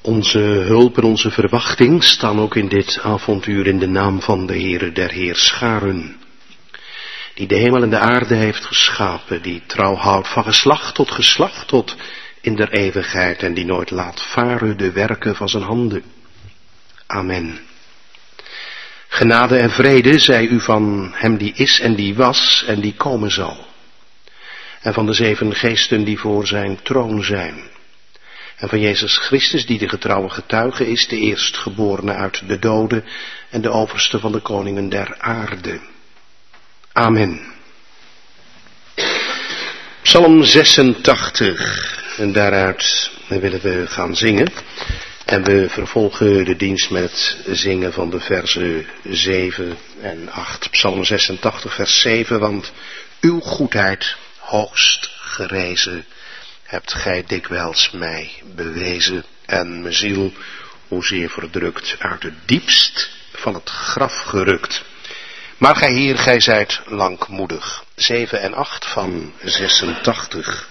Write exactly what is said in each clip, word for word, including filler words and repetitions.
Onze hulp en onze verwachting staan ook in dit avonduur in de naam van de Heere der Heerscharen, die de hemel en de aarde heeft geschapen, die trouw houdt van geslacht tot geslacht tot in der eeuwigheid en die nooit laat varen de werken van zijn handen. Amen. Genade en vrede zij u van hem die is en die was en die komen zal, en van de zeven geesten die voor zijn troon zijn, en van Jezus Christus die de getrouwe getuige is, de eerstgeborene uit de doden en de overste van de koningen der aarde. Amen. Psalm zesentachtig, en daaruit willen we gaan zingen. En we vervolgen de dienst met het zingen van de versen zeven en acht. Psalm zesentachtig, vers zeven, want uw goedheid hoogst gerezen hebt gij dikwijls mij bewezen en mijn ziel hoezeer verdrukt uit het diepst van het graf gerukt. Maar gij Heer, gij zijt langmoedig. zeven en acht van zesentachtig.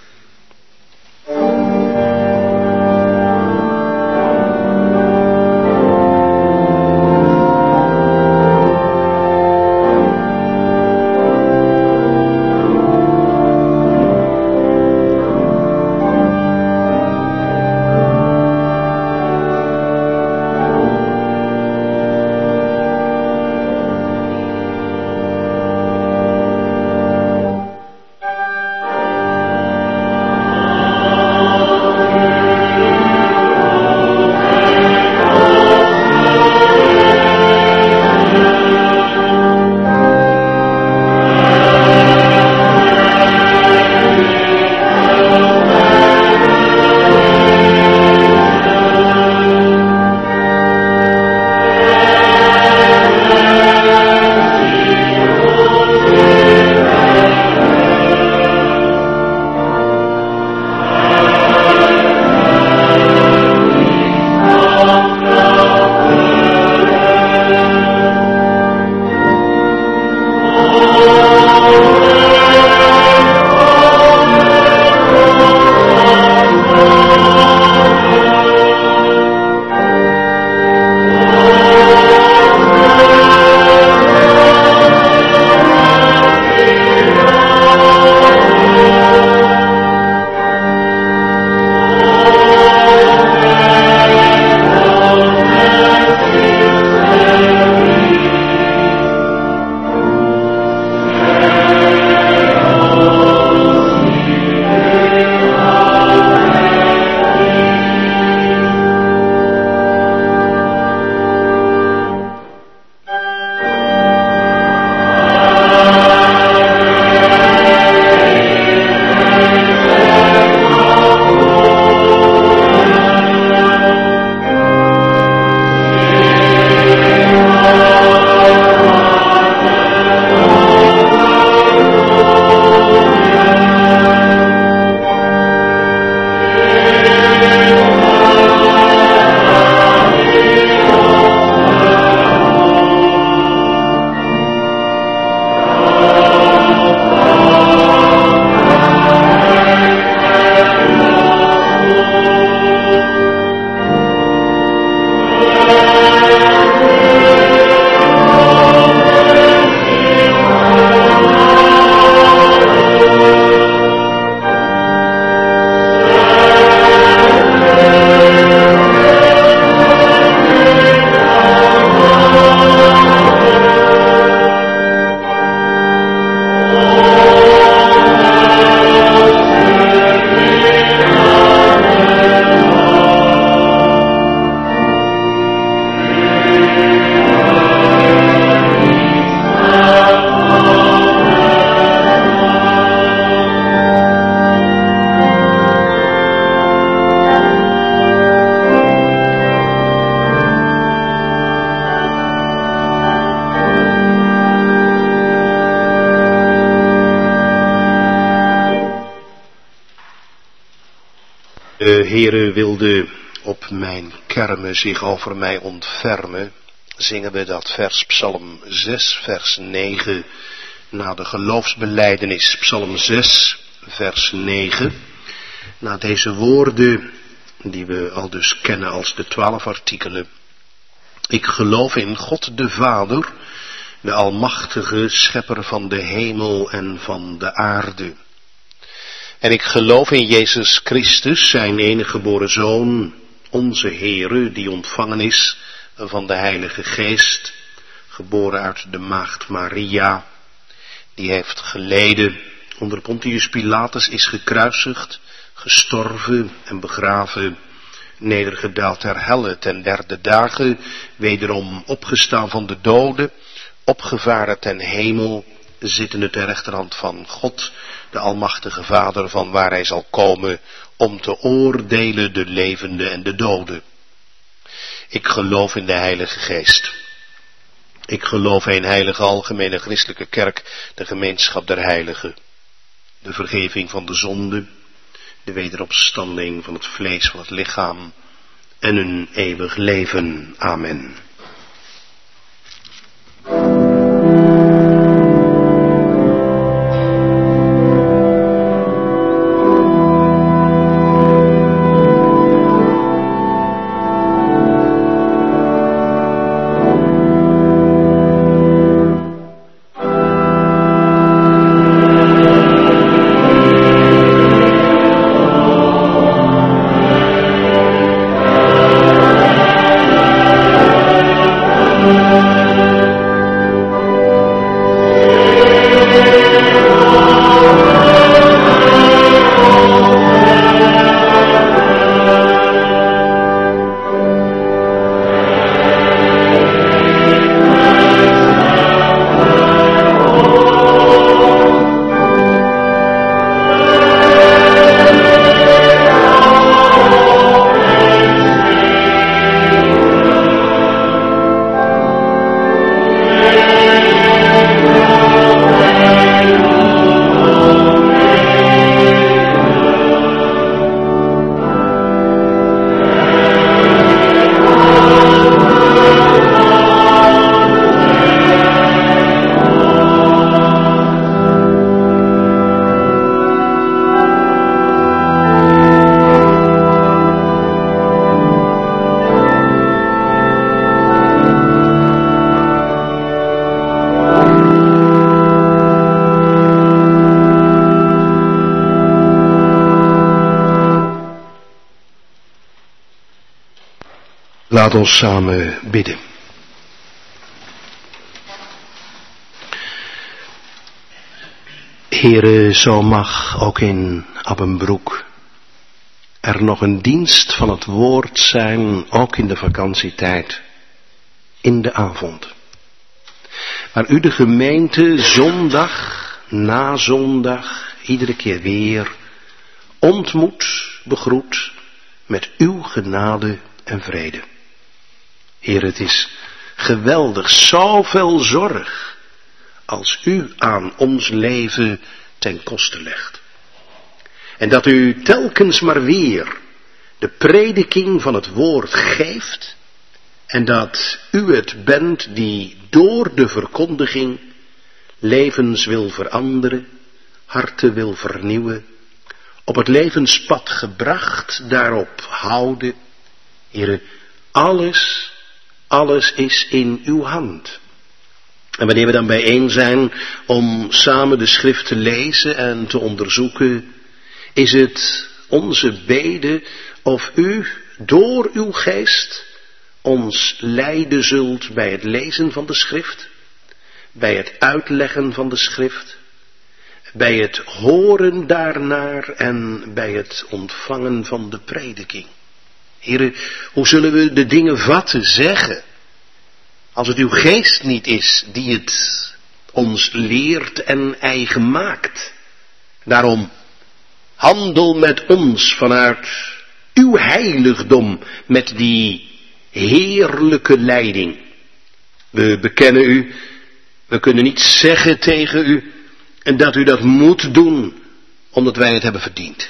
De Heere wilde op mijn kermen zich over mij ontfermen. Zingen we dat vers Psalm zes, vers negen, na de geloofsbelijdenis. Psalm zes, vers negen. Na deze woorden die we al dus kennen als de twaalf artikelen. Ik geloof in God de Vader, de almachtige schepper van de hemel en van de aarde. En ik geloof in Jezus Christus, zijn enige geboren Zoon, onze Heere, die ontvangen is van de Heilige Geest, geboren uit de maagd Maria, die heeft geleden onder Pontius Pilatus, is gekruisigd, gestorven en begraven, nedergedaald ter helle, ten derde dagen, wederom opgestaan van de doden, opgevaren ten hemel, zittende ter rechterhand van God, de almachtige Vader, van waar hij zal komen om te oordelen de levenden en de doden. Ik geloof in de Heilige Geest. Ik geloof in heilige algemene christelijke kerk, de gemeenschap der heiligen, de vergeving van de zonde, de wederopstanding van het vlees van het lichaam en een eeuwig leven. Amen. Laat ons samen bidden. Heere, zo mag ook in Abbenbroek er nog een dienst van het woord zijn, ook in de vakantietijd, in de avond. Waar u de gemeente zondag na zondag, iedere keer weer, ontmoet, begroet met uw genade en vrede. Heer, het is geweldig, zoveel zorg als u aan ons leven ten koste legt. En dat u telkens maar weer de prediking van het woord geeft en dat u het bent die door de verkondiging levens wil veranderen, harten wil vernieuwen, op het levenspad gebracht, daarop houden. Heere, alles Alles is in uw hand. En wanneer we dan bijeen zijn om samen de schrift te lezen en te onderzoeken, is het onze bede of u door uw geest ons leiden zult bij het lezen van de schrift, bij het uitleggen van de schrift, bij het horen daarnaar en bij het ontvangen van de prediking. Heere, hoe zullen we de dingen vatten, zeggen, als het uw geest niet is die het ons leert en eigen maakt? Daarom, handel met ons vanuit uw heiligdom met die heerlijke leiding. We bekennen u, we kunnen niet zeggen tegen u en dat u dat moet doen, omdat wij het hebben verdiend.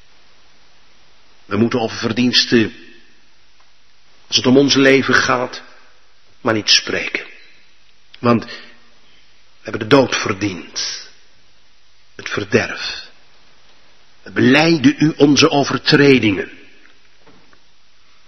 We moeten over verdiensten, als het om ons leven gaat, maar niet spreken. Want we hebben de dood verdiend. Het verderf. We belijden u onze overtredingen.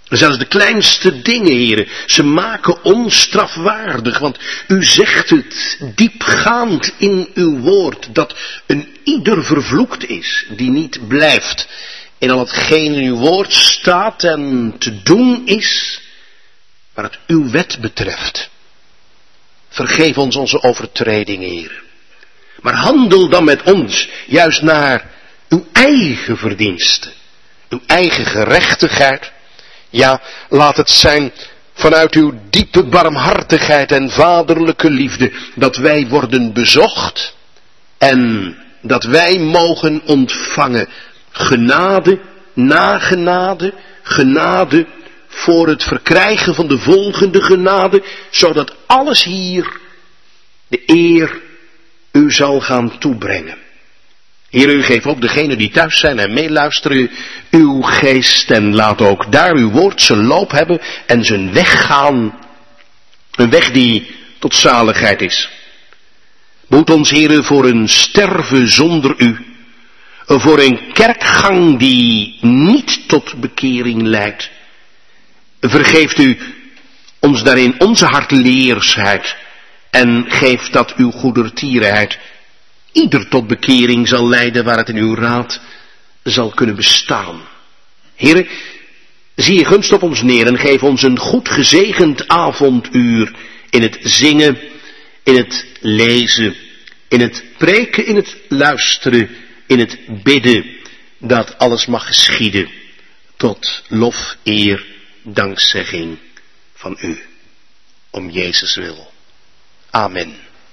Zelfs de kleinste dingen, heren, ze maken ons strafwaardig, want u zegt het diepgaand in uw woord, dat een ieder vervloekt is, die niet blijft in al hetgeen in uw woord staat en te doen is, waar het uw wet betreft. Vergeef ons onze overtredingen, heren. Maar handel dan met ons, juist naar uw eigen verdiensten, uw eigen gerechtigheid. Ja, laat het zijn vanuit uw diepe barmhartigheid en vaderlijke liefde, dat wij worden bezocht en dat wij mogen ontvangen genade na genade, genade voor het verkrijgen van de volgende genade, zodat alles hier de eer u zal gaan toebrengen. Heer, u geeft ook degenen die thuis zijn en meeluisteren uw geest en laat ook daar uw woord zijn loop hebben en zijn weg gaan. Een weg die tot zaligheid is. Behoed ons, Heer, voor een sterven zonder u. Voor een kerkgang die niet tot bekering leidt. Vergeeft u ons daarin onze hartleersheid en geeft dat uw goedertierenheid ieder tot bekering zal leiden waar het in uw raad zal kunnen bestaan. Heere, zie je gunst op ons neer en geef ons een goed gezegend avonduur in het zingen, in het lezen, in het preken, in het luisteren, in het bidden, dat alles mag geschieden tot lof, eer, dankzegging van u. Om Jezus wil. Amen.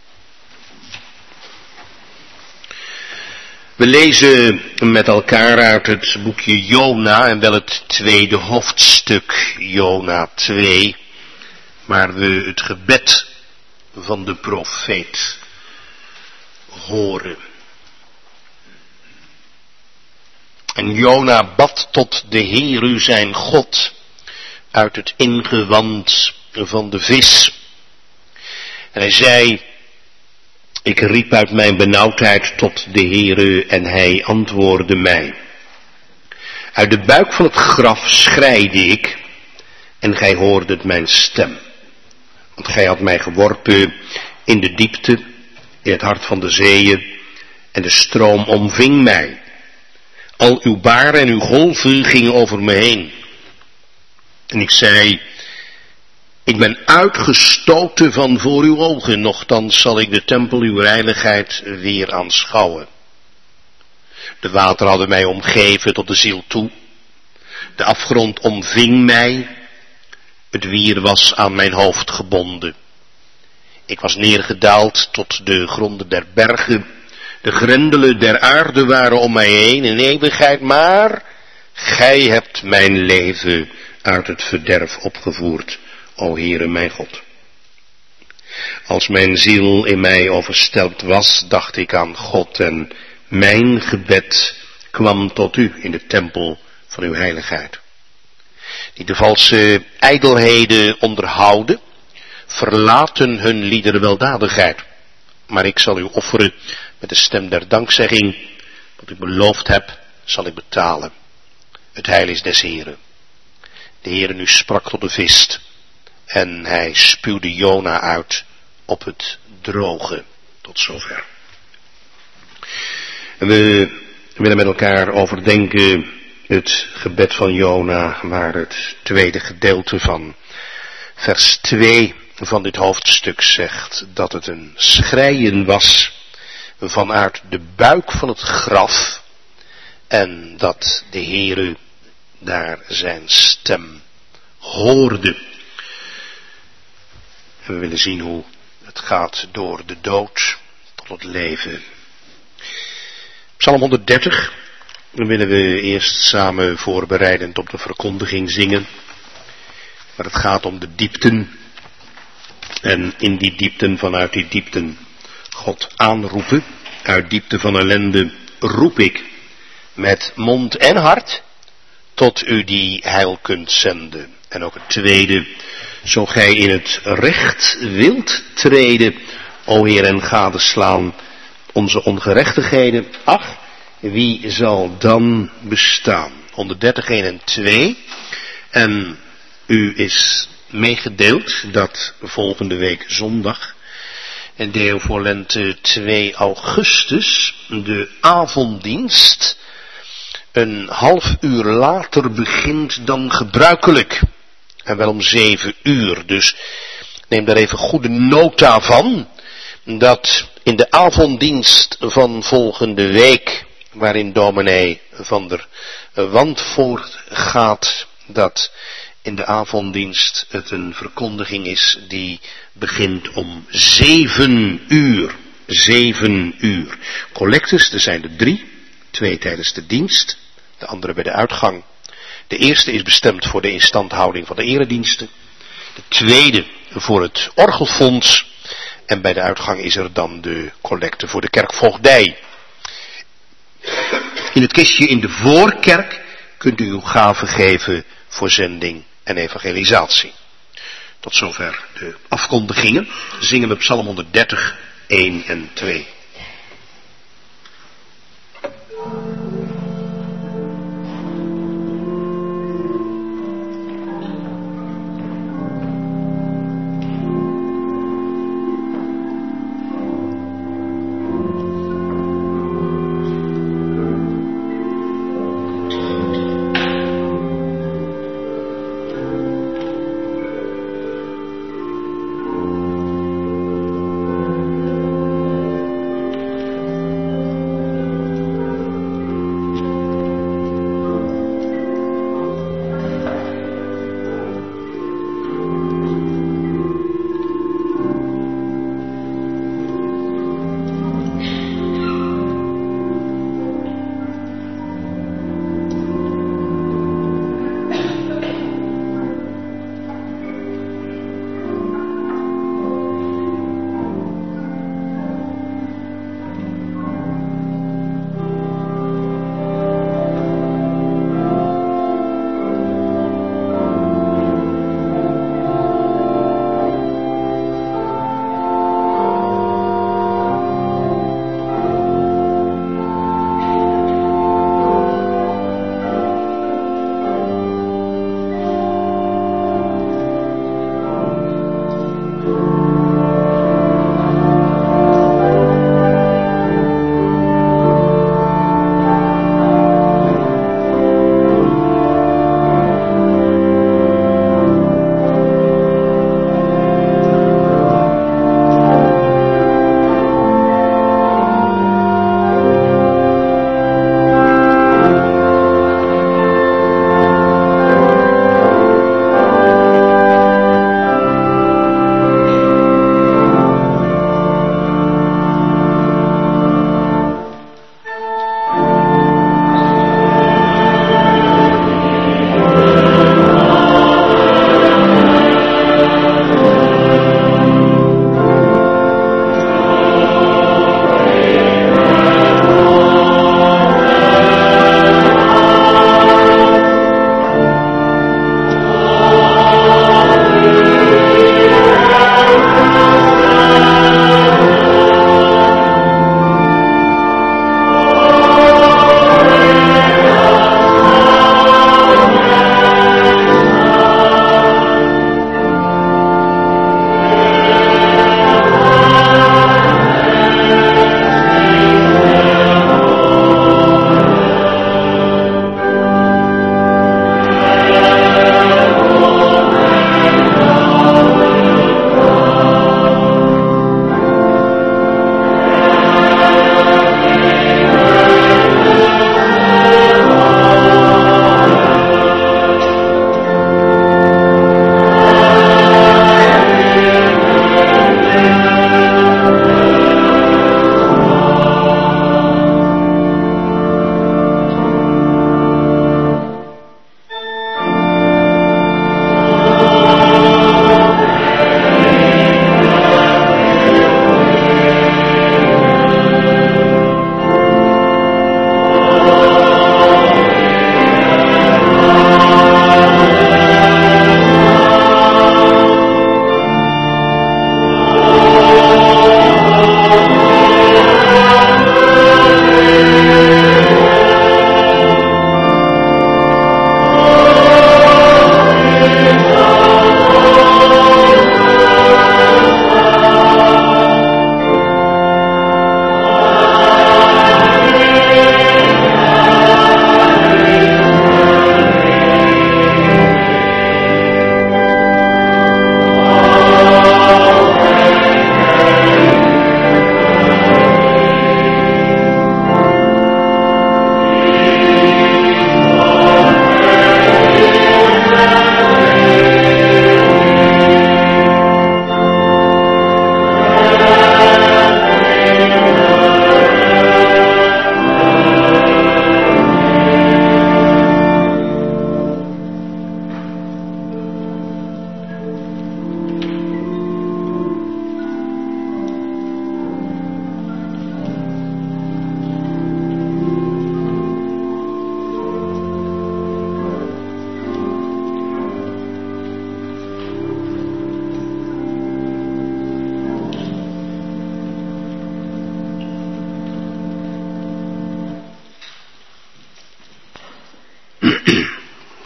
We lezen met elkaar uit het boekje Jona en wel het tweede hoofdstuk, Jona twee, waar we het gebed van de profeet horen. En Jona bad tot de Heere zijn God uit het ingewand van de vis. En hij zei: ik riep uit mijn benauwdheid tot de Heere en hij antwoordde mij. Uit de buik van het graf schreide ik en gij hoordet mijn stem. Want gij had mij geworpen in de diepte, in het hart van de zeeën en de stroom omving mij. Al uw baren en uw golven gingen over me heen. En ik zei: ik ben uitgestoten van voor uw ogen, nochtans zal ik de tempel uw heiligheid weer aanschouwen. De wateren hadden mij omgeven tot de ziel toe. De afgrond omving mij. Het wier was aan mijn hoofd gebonden. Ik was neergedaald tot de gronden der bergen. De grendelen der aarde waren om mij heen in eeuwigheid, maar gij hebt mijn leven uit het verderf opgevoerd, o Heere mijn God. Als mijn ziel in mij overstelpt was, dacht ik aan God en mijn gebed kwam tot u in de tempel van uw heiligheid. Die de valse ijdelheden onderhouden, verlaten hun liederen weldadigheid. Maar ik zal u offeren met de stem der dankzegging. Wat ik beloofd heb, zal ik betalen. Het heil is des Heeren. De Heere nu sprak tot de vis. En hij spuwde Jona uit op het droge. Tot zover. En we willen met elkaar overdenken het gebed van Jona, waar het tweede gedeelte van vers twee van dit hoofdstuk zegt dat het een schreien was vanuit de buik van het graf en dat de Heere daar zijn stem hoorde. En we willen zien hoe het gaat door de dood tot het leven. Psalm honderddertig, dan willen we eerst samen voorbereidend op de verkondiging zingen. Maar het gaat om de diepten. En in die diepten, vanuit die diepten, God aanroepen. Uit diepte van ellende roep ik met mond en hart tot u die heil kunt zenden. En ook het tweede, zo gij in het recht wilt treden, o Heer, en gadeslaan onze ongerechtigheden. Ach, wie zal dan bestaan? honderddertig, één en twee. En U is meegedeeld dat volgende week zondag, en deo volente twee augustus, de avonddienst een half uur later begint dan gebruikelijk. En wel om zeven uur. Dus neem daar even goede nota van, dat in de avonddienst van volgende week, waarin dominee van der Wandvoort gaat, dat in de avonddienst het een verkondiging is die begint om zeven uur. Zeven uur. Collectes, er zijn er drie. Twee tijdens de dienst, de andere bij de uitgang. De eerste is bestemd voor de instandhouding van de erediensten. De tweede voor het orgelfonds. En bij de uitgang is er dan de collecte voor de kerkvoogdij. In het kistje in de voorkerk kunt u uw gaven geven voor zending en evangelisatie. Tot zover de afkondigingen. Zingen we Psalm honderddertig, één en twee.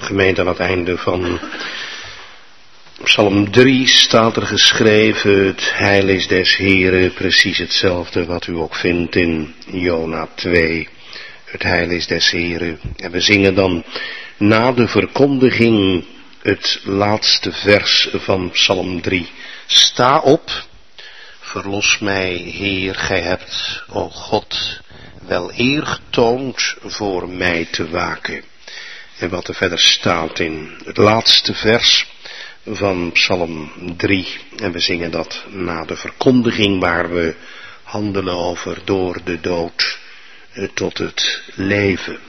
Gemeente, aan het einde van Psalm drie staat er geschreven: het heil is des Heren, precies hetzelfde wat u ook vindt in Jona twee. Het heil is des Heren. En we zingen dan na de verkondiging het laatste vers van Psalm drie. Sta op, verlos mij, Heer, gij hebt, o God, wel eer getoond voor mij te waken. En wat er verder staat in het laatste vers van Psalm drie. En we zingen dat na de verkondiging waar we handelen over door de dood tot het leven.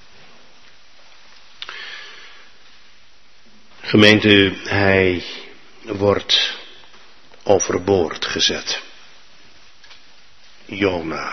Gemeente, hij wordt overboord gezet. Jona.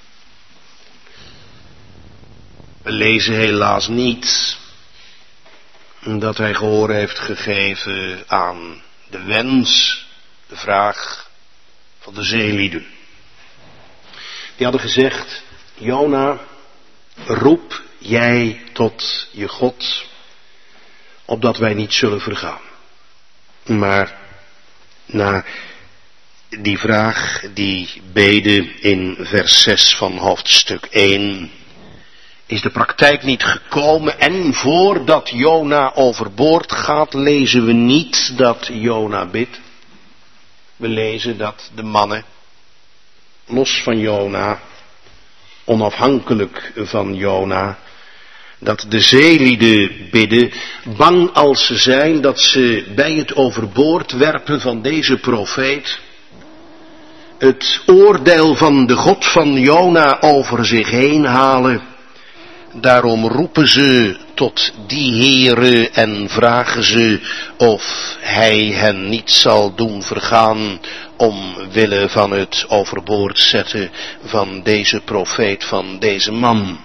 We lezen helaas niet dat hij gehoor heeft gegeven aan de wens, de vraag van de zeelieden. Die hadden gezegd: Jona, roep jij tot je God, opdat wij niet zullen vergaan. Maar na die vraag, die bede in vers zes van hoofdstuk één, is de praktijk niet gekomen. En voordat Jona overboord gaat, lezen we niet dat Jona bidt. We lezen dat de mannen, los van Jona, onafhankelijk van Jona, dat de zeelieden bidden, bang als ze zijn dat ze bij het overboord werpen van deze profeet het oordeel van de God van Jona over zich heen halen. Daarom roepen ze tot die Heere en vragen ze of hij hen niet zal doen vergaan omwille van het overboord zetten van deze profeet, van deze man.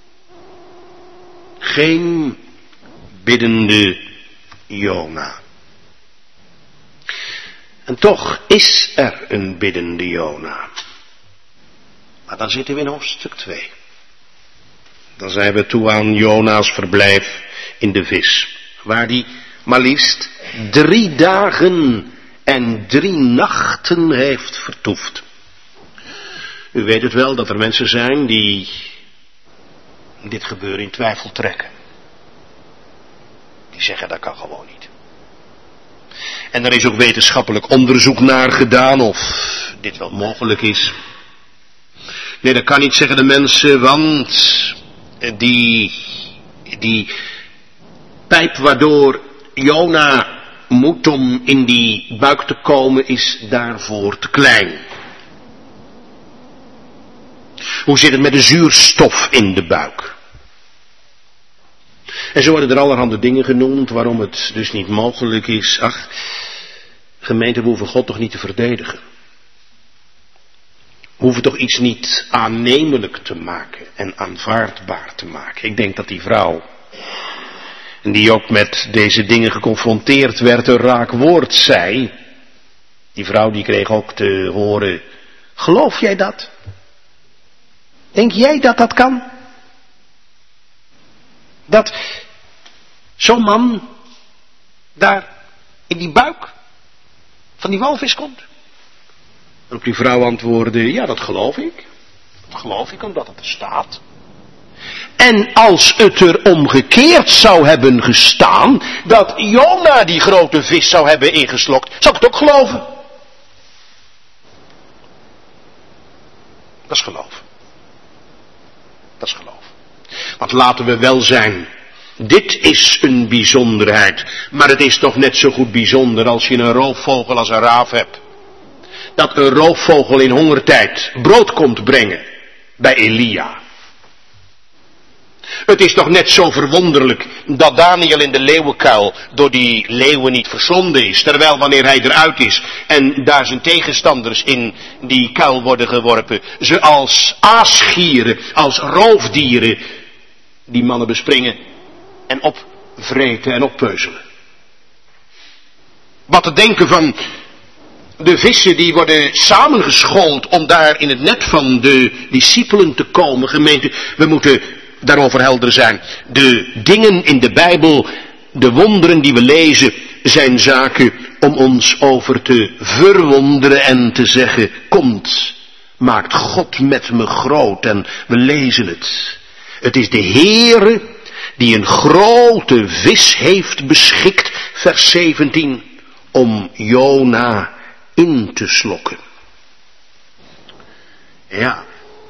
Geen biddende Jona. En toch is er een biddende Jona. Maar dan zitten we in hoofdstuk twee. Dan zijn we toe aan Jona's verblijf in de vis. Waar die maar liefst drie dagen en drie nachten heeft vertoefd. U weet het wel dat er mensen zijn die dit gebeuren in twijfel trekken. Die zeggen dat kan gewoon niet. En er is ook wetenschappelijk onderzoek naar gedaan of dit wel mogelijk is. Nee, dat kan niet, zeggen de mensen, want die, die pijp waardoor Jona moet om in die buik te komen is daarvoor te klein. Hoe zit het met de zuurstof in de buik? En zo worden er allerhande dingen genoemd waarom het dus niet mogelijk is. Ach, gemeente, we hoeven God toch niet te verdedigen. We hoeven toch iets niet aannemelijk te maken en aanvaardbaar te maken. Ik denk dat die vrouw, en die ook met deze dingen geconfronteerd werd, een raak woord zei. Die vrouw die kreeg ook te horen: geloof jij dat? Denk jij dat dat kan? Dat zo'n man daar in die buik van die walvis komt? En op die vrouw antwoordde: ja, dat geloof ik. Dat geloof ik omdat het er staat. En als het er omgekeerd zou hebben gestaan, dat Jona die grote vis zou hebben ingeslokt, zou ik het ook geloven. Dat is geloof. Dat is geloof. Want laten we wel zijn, dit is een bijzonderheid, maar het is toch net zo goed bijzonder als je een roofvogel als een raaf hebt. Dat een roofvogel in hongertijd brood komt brengen bij Elia. Het is toch net zo verwonderlijk dat Daniel in de leeuwenkuil door die leeuwen niet verslonden is. Terwijl wanneer hij eruit is en daar zijn tegenstanders in die kuil worden geworpen, ze als aasgieren, als roofdieren, die mannen bespringen en opvreten en oppeuzelen. Wat te denken van de vissen die worden samengeschoold om daar in het net van de discipelen te komen. Gemeente, we moeten daarover helder zijn. De dingen in de Bijbel, de wonderen die we lezen, zijn zaken om ons over te verwonderen en te zeggen, komt, maakt God met me groot, en we lezen het. Het is de Heere die een grote vis heeft beschikt, vers zeventien, om Jona in te slokken. Ja.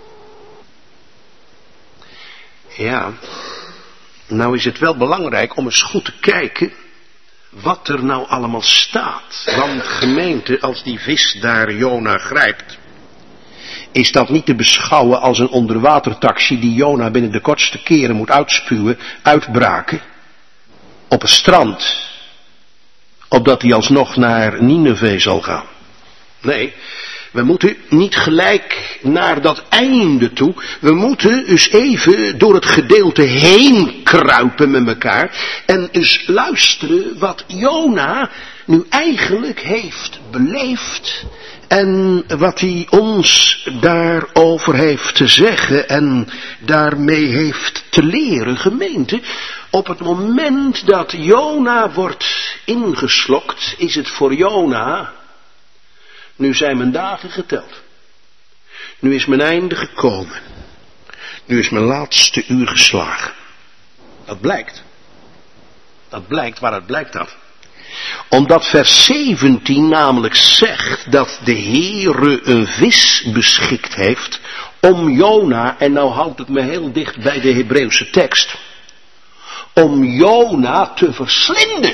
Ja. Nou is het wel belangrijk om eens goed te kijken wat er nou allemaal staat. Want gemeente, als die vis daar Jona grijpt, is dat niet te beschouwen als een onderwatertaxi die Jona binnen de kortste keren moet uitspuwen, uitbraken, op een strand, opdat hij alsnog naar Nineve zal gaan. Nee, we moeten niet gelijk naar dat einde toe. We moeten eens even door het gedeelte heen kruipen met elkaar en eens luisteren wat Jona nu eigenlijk heeft beleefd en wat hij ons daarover heeft te zeggen en daarmee heeft te leren. Gemeente, op het moment dat Jona wordt ingeslokt, is het voor Jona: nu zijn mijn dagen geteld. Nu is mijn einde gekomen. Nu is mijn laatste uur geslagen. Dat blijkt. Dat blijkt, waaruit blijkt dat? Omdat vers zeventien namelijk zegt dat de Heere een vis beschikt heeft om Jona, en nou houdt het me heel dicht bij de Hebreeuwse tekst, om Jona te verslinden.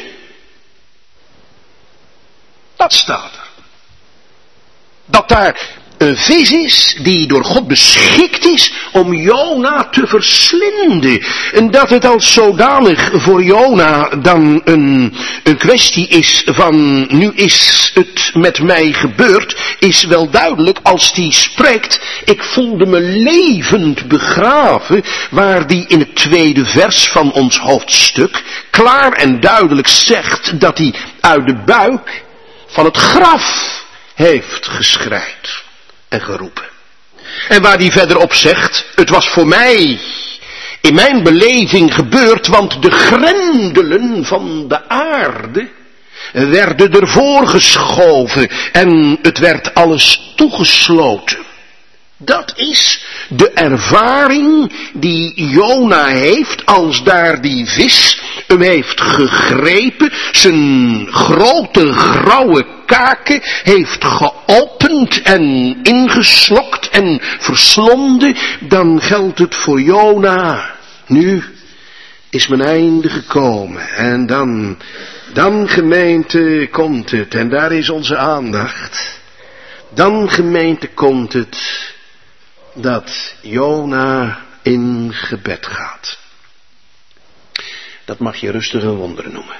Dat staat er. Dat daar een vis is die door God beschikt is om Jona te verslinden. En dat het als zodanig voor Jona dan een, een kwestie is van nu is het met mij gebeurd, is wel duidelijk als die spreekt, ik voelde me levend begraven, waar die in het tweede vers van ons hoofdstuk klaar en duidelijk zegt dat hij uit de buik van het graf heeft geschreid en geroepen. En waar hij verderop zegt, het was voor mij in mijn beleving gebeurd, want de grendelen van de aarde werden ervoor geschoven en het werd alles toegesloten. Dat is de ervaring die Jona heeft als daar die vis hem heeft gegrepen, zijn grote grauwe kaken heeft geopend en ingeslokt en verslonden. Dan geldt het voor Jona: nu is mijn einde gekomen. En dan, dan gemeente komt het, en daar is onze aandacht. Dan gemeente komt het dat Jona in gebed gaat. Dat mag je rustig een wonder noemen.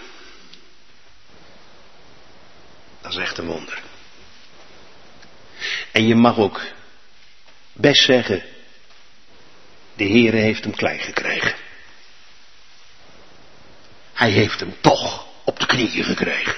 Dat is echt een wonder. En je mag ook best zeggen, de Heere heeft hem klein gekregen. Hij heeft hem toch op de knieën gekregen.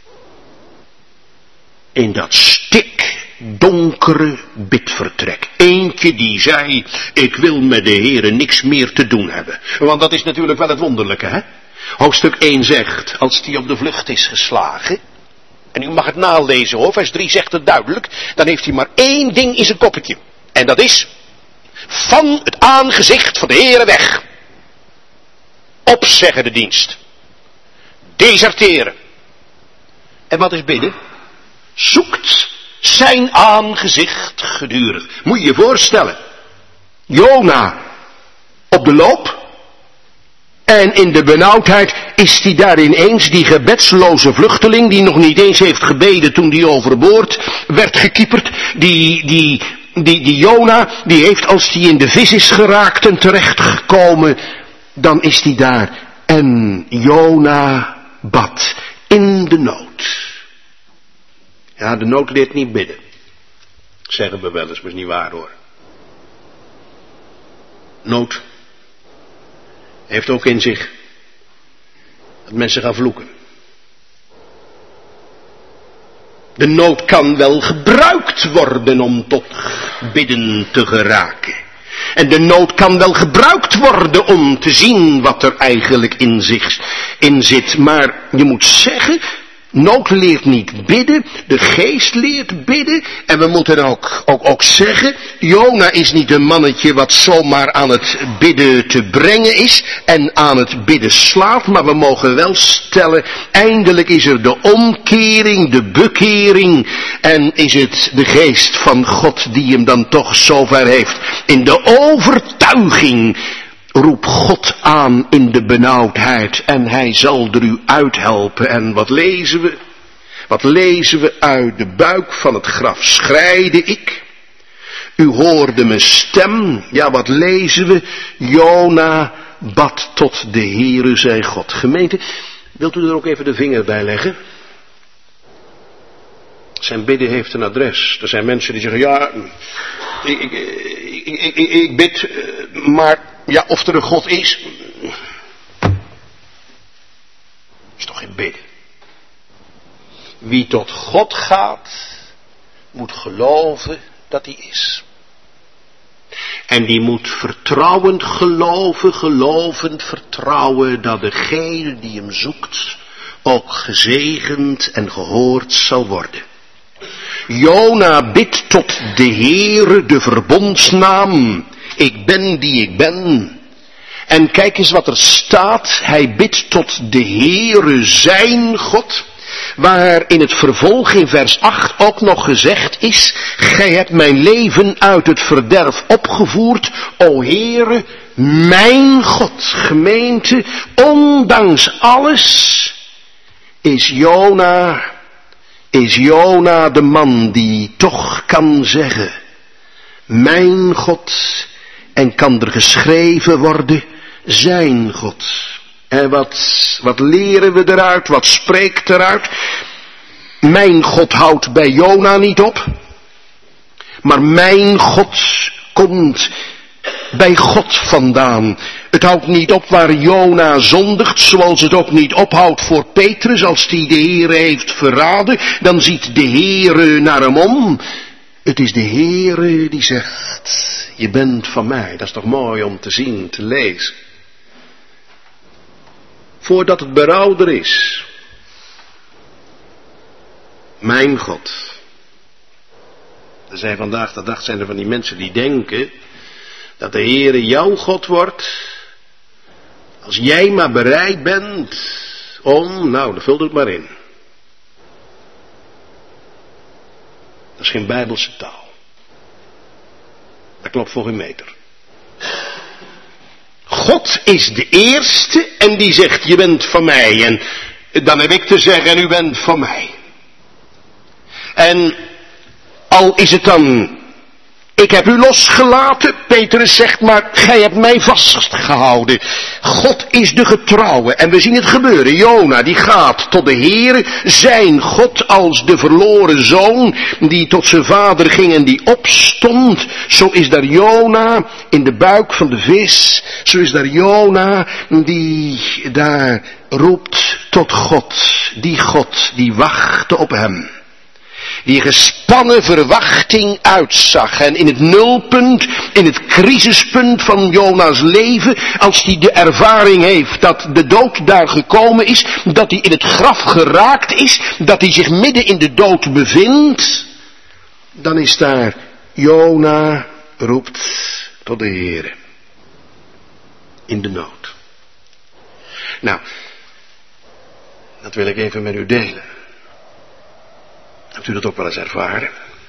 In dat stikdonkere bidvertrek. Eentje die zei, ik wil met de Heere niks meer te doen hebben. Want dat is natuurlijk wel het wonderlijke, hè? Hoofdstuk één zegt, als die op de vlucht is geslagen, en u mag het nalezen hoor, vers drie zegt het duidelijk, dan heeft hij maar één ding in zijn koppetje. En dat is, van het aangezicht van de Heere weg. Opzeggen de dienst. Deserteren. En wat is bidden? Zoekt zijn aangezicht gedurig. Moet je je voorstellen. Jona op de loop. En in de benauwdheid is hij daar ineens, die gebedsloze vluchteling, die nog niet eens heeft gebeden toen die overboord werd gekieperd. Die, die, die, die Jona, die heeft als hij in de vis is geraakt en terechtgekomen, dan is hij daar. En Jona bad in de nood. Ja, de nood leert niet bidden. Zeggen we wel eens, maar is niet waar hoor. Nood heeft ook in zich dat mensen gaan vloeken. De nood kan wel gebruikt worden om tot bidden te geraken. En de nood kan wel gebruikt worden om te zien wat er eigenlijk in zich in zit. Maar je moet zeggen, nood leert niet bidden, de geest leert bidden. En we moeten ook, ook, ook zeggen, Jona is niet een mannetje wat zomaar aan het bidden te brengen is en aan het bidden slaat. Maar we mogen wel stellen, eindelijk is er de omkering, de bekering. En is het de geest van God die hem dan toch zover heeft. In de overtuiging roep God aan in de benauwdheid en hij zal er u uithelpen. En wat lezen we? Wat lezen we uit de buik van het graf? Schreide ik. U hoorde mijn stem. Ja, wat lezen we? Jona bad tot de Heere zijn God. Gemeente, wilt u er ook even de vinger bij leggen? Zijn bidden heeft een adres. Er zijn mensen die zeggen, ja, ik, ik, ik, ik, ik bid, maar ja, of er een God is, is toch geen bidden. Wie tot God gaat, moet geloven dat hij is. En die moet vertrouwend geloven, gelovend vertrouwen dat degene die hem zoekt ook gezegend en gehoord zal worden. Jona bidt tot de Heere, de verbondsnaam. Ik ben die ik ben. En kijk eens wat er staat. Hij bidt tot de Heere zijn God. Waar in het vervolg in vers acht ook nog gezegd is. Gij hebt mijn leven uit het verderf opgevoerd. O Heere, mijn God. Gemeente, ondanks alles is Jona... Is Jona de man die toch kan zeggen, mijn God, en kan er geschreven worden, zijn God. En wat, wat leren we eruit, wat spreekt eruit? Mijn God houdt bij Jona niet op, maar mijn God komt bij God vandaan. Het houdt niet op waar Jona zondigt, zoals het ook niet ophoudt voor Petrus als die de Heere heeft verraden. Dan ziet de Heere naar hem om. Het is de Heere die zegt, je bent van mij. Dat is toch mooi om te zien, te lezen. Voordat het berouw er is. Mijn God. Er zijn vandaag de dag zijn er van die mensen die denken dat de Heere jouw God wordt. Als jij maar bereid bent om, nou, dan vul het maar in. Dat is geen Bijbelse taal. Dat klopt voor geen meter. God is de eerste en die zegt, je bent van mij. En dan heb ik te zeggen, en u bent van mij. En al is het dan, ik heb u losgelaten, Petrus zegt, maar gij hebt mij vastgehouden. God is de getrouwe en we zien het gebeuren. Jona die gaat tot de Heere, zijn God als de verloren zoon, die tot zijn vader ging en die opstond. Zo is daar Jona in de buik van de vis, zo is daar Jona die daar roept tot God. Die God die wachtte op hem. Die gespannen verwachting uitzag. En in het nulpunt, in het crisispunt van Jona's leven, als hij de ervaring heeft dat de dood daar gekomen is, dat hij in het graf geraakt is, dat hij zich midden in de dood bevindt, dan is daar Jona roept tot de Heere. In de nood. Nou, dat wil ik even met u delen. Hebt u dat ook wel eens ervaren?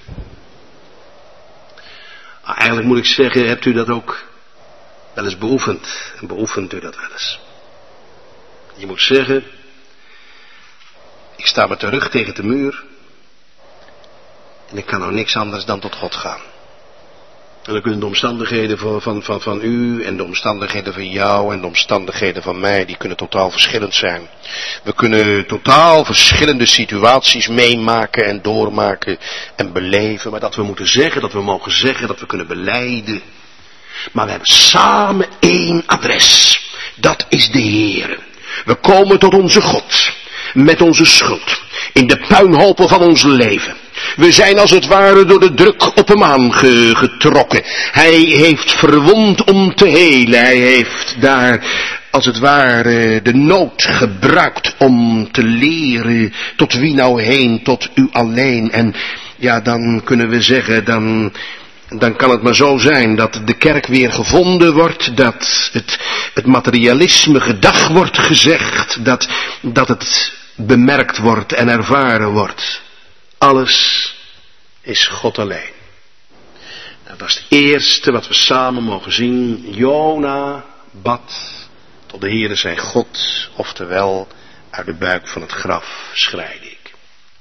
Ah, eigenlijk moet ik zeggen, hebt u dat ook wel eens beoefend? En beoefent u dat wel eens? Je moet zeggen, ik sta met de rug tegen de muur en ik kan nou niks anders dan tot God gaan. En dan kunnen de omstandigheden van, van, van, van u en de omstandigheden van jou en de omstandigheden van mij, die kunnen totaal verschillend zijn. We kunnen totaal verschillende situaties meemaken en doormaken en beleven. Maar dat we moeten zeggen, dat we mogen zeggen, dat we kunnen belijden. Maar we hebben samen één adres. Dat is de Heere. We komen tot onze God met onze schuld in de puinhopen van ons leven. We zijn als het ware door de druk op hem aangetrokken. Hij heeft verwond om te helen. Hij heeft daar als het ware de nood gebruikt om te leren. Tot wie nou heen, tot u alleen. En ja, dan kunnen we zeggen, dan... Dan kan het maar zo zijn dat de kerk weer gevonden wordt, dat het, het materialisme gedag wordt gezegd, dat, dat het bemerkt wordt en ervaren wordt. Alles is God alleen. Nou, dat is het eerste wat we samen mogen zien. Jona bad tot de Heere zijn God, oftewel uit de buik van het graf schreide ik.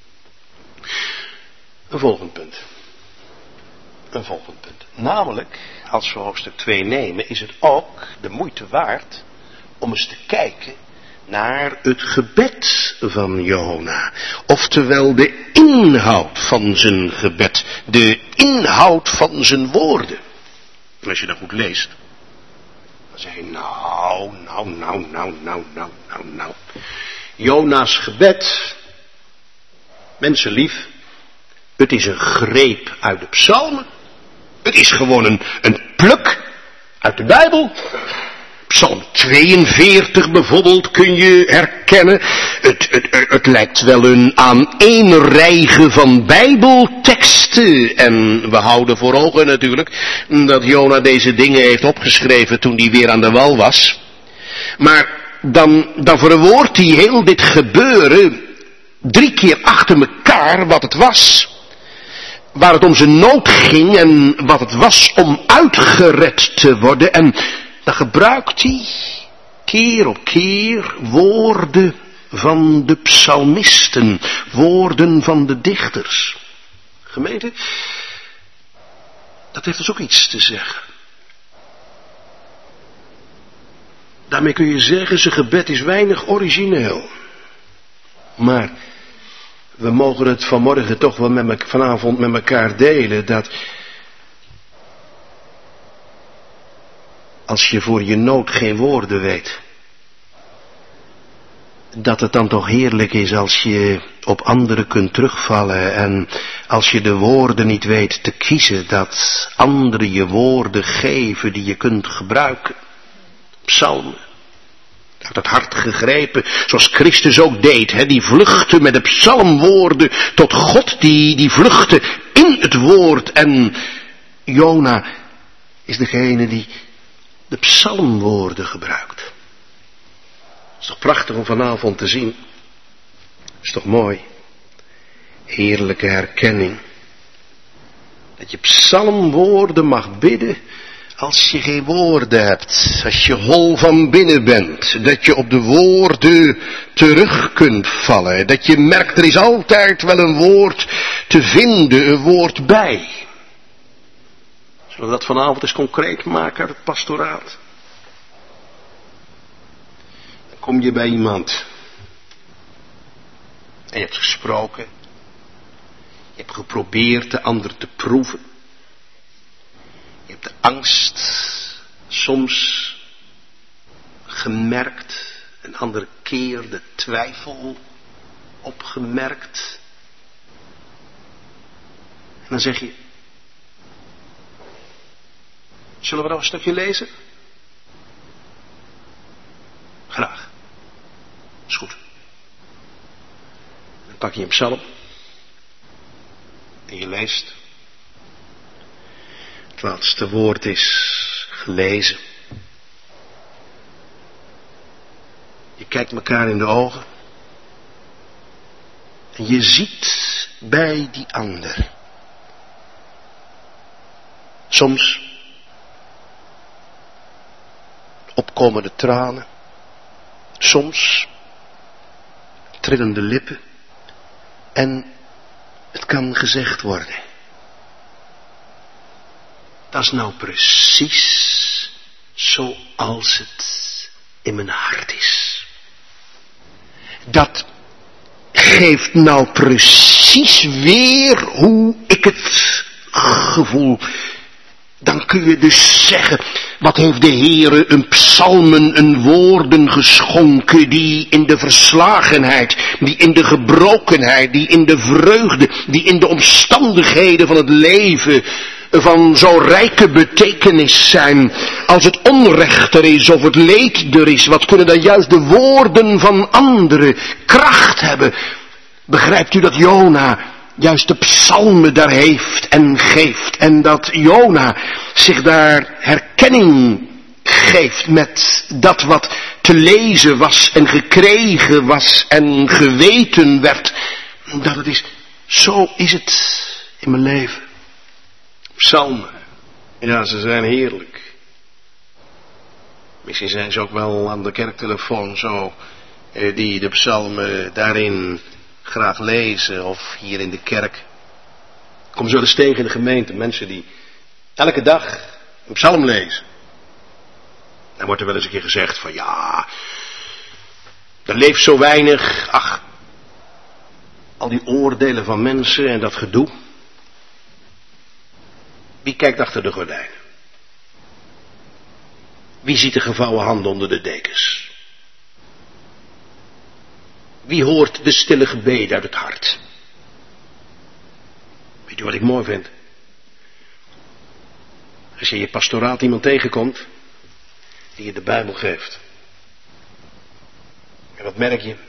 Een volgend punt. Een volgend punt. Namelijk, als we hoofdstuk twee nemen, is het ook de moeite waard om eens te kijken naar het gebed van Jona. Oftewel de inhoud van zijn gebed. De inhoud van zijn woorden. En als je dat goed leest, dan zeg je nou, nou, nou, nou, nou, nou, nou, nou. Jona's gebed, mensenlief, het is een greep uit de psalmen. Het is gewoon een, een pluk uit de Bijbel. Psalm tweeënveertig bijvoorbeeld kun je herkennen. Het, het, het, het lijkt wel een aaneenrijgen van Bijbelteksten. En we houden voor ogen natuurlijk dat Jona deze dingen heeft opgeschreven toen hij weer aan de wal was. Maar dan, dan verwoordt hij heel dit gebeuren drie keer achter elkaar wat het was. Waar het om zijn nood ging en wat het was om uitgered te worden. En dan gebruikt hij keer op keer woorden van de psalmisten. Woorden van de dichters. Gemeente, dat heeft dus ook iets te zeggen. Daarmee kun je zeggen, zijn gebed is weinig origineel. Maar we mogen het vanmorgen toch wel met me, vanavond met elkaar delen, dat als je voor je nood geen woorden weet, dat het dan toch heerlijk is als je op anderen kunt terugvallen en als je de woorden niet weet te kiezen, dat anderen je woorden geven die je kunt gebruiken. Psalmen. Uit het hart gegrepen, zoals Christus ook deed. Hè, die vluchtte met de psalmwoorden tot God, die, die vluchtte in het woord. En Jona is degene die de psalmwoorden gebruikt. Het is toch prachtig om vanavond te zien. Het is toch mooi. Heerlijke herkenning. Dat je psalmwoorden mag bidden als je geen woorden hebt, als je hol van binnen bent, dat je op de woorden terug kunt vallen, dat je merkt er is altijd wel een woord te vinden, een woord bij. Zullen we dat vanavond eens concreet maken uit het pastoraat? Dan kom je bij iemand en je hebt gesproken, je hebt geprobeerd de ander te proeven. Je hebt de angst soms gemerkt, een andere keer de twijfel opgemerkt. En dan zeg je, zullen we nog een stukje lezen? Graag. Is goed. Dan pak je een psalm en je leest. Het laatste woord is gelezen. Je kijkt elkaar in de ogen. En je ziet bij die ander. Soms opkomende tranen. Soms trillende lippen. En het kan gezegd worden. Dat is nou precies zoals het in mijn hart is. Dat geeft nou precies weer hoe ik het gevoel. Dan kun je dus zeggen, Wat heeft de Heere een psalmen, een woorden geschonken die in de verslagenheid, die in de gebrokenheid, die in de vreugde, die in de omstandigheden van het leven van zo'n rijke betekenis zijn. Als het onrecht er is of het leed er is, wat kunnen dan juist de woorden van anderen kracht hebben? Begrijpt u dat Jona juist de psalmen daar heeft en geeft en dat Jona zich daar herkenning geeft met dat wat te lezen was en gekregen was en geweten werd. Dat het is, zo is het in mijn leven. Psalmen, ja, ze zijn heerlijk. Misschien zijn ze ook wel aan de kerktelefoon zo, eh, die de psalmen daarin graag lezen of hier in de kerk. Ik kom zo eens tegen in de gemeente, mensen die elke dag een psalm lezen. Dan wordt er wel eens een keer gezegd van ja, er leeft zo weinig, ach, al die oordelen van mensen en dat gedoe. Wie kijkt achter de gordijnen? Wie ziet de gevouwen handen onder de dekens? Wie hoort de stille gebeden uit het hart? Weet je wat ik mooi vind? Als je in je pastoraat iemand tegenkomt die je de Bijbel geeft. En wat merk je?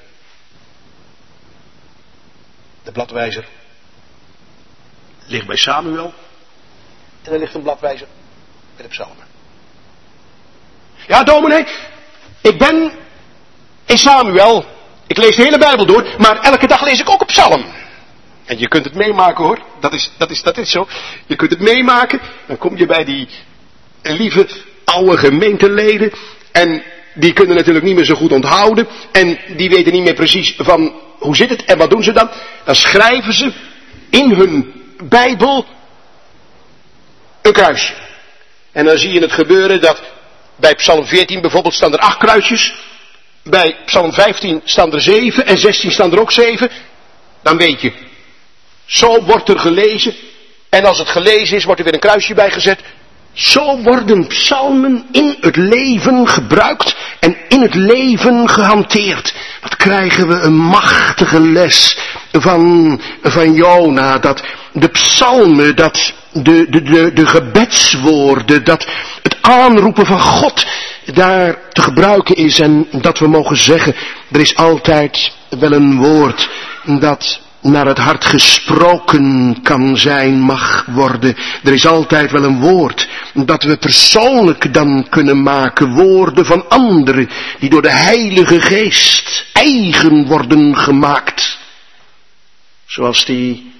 De bladwijzer ligt bij Samuel. En er ligt een bladwijzer bij de psalmen. Ja, dominee, ik ben in Samuel. Ik lees de hele Bijbel door, maar elke dag lees ik ook een psalm. En je kunt het meemaken hoor, dat is, dat is, dat is zo. Je kunt het meemaken, dan kom je bij die lieve oude gemeenteleden. En die kunnen natuurlijk niet meer zo goed onthouden. En die weten niet meer precies van hoe zit het en wat doen ze dan. Dan schrijven ze in hun Bijbel een kruisje. En dan zie je het gebeuren dat bij Psalm veertien bijvoorbeeld staan er acht kruisjes. Bij Psalm vijftien staan er zeven en zestien staan er ook zeven. Dan weet je, zo wordt er gelezen. En als het gelezen is, wordt er weer een kruisje bijgezet. Zo worden psalmen in het leven gebruikt en in het leven gehanteerd. Wat krijgen we een machtige les van, van Jona. Dat de psalmen, dat de, de, de, de gebedswoorden, dat het aanroepen van God daar te gebruiken is. En dat we mogen zeggen, er is altijd wel een woord dat naar het hart gesproken kan zijn, mag worden. Er is altijd wel een woord dat we persoonlijk dan kunnen maken. Woorden van anderen die door de Heilige Geest eigen worden gemaakt. Zoals die,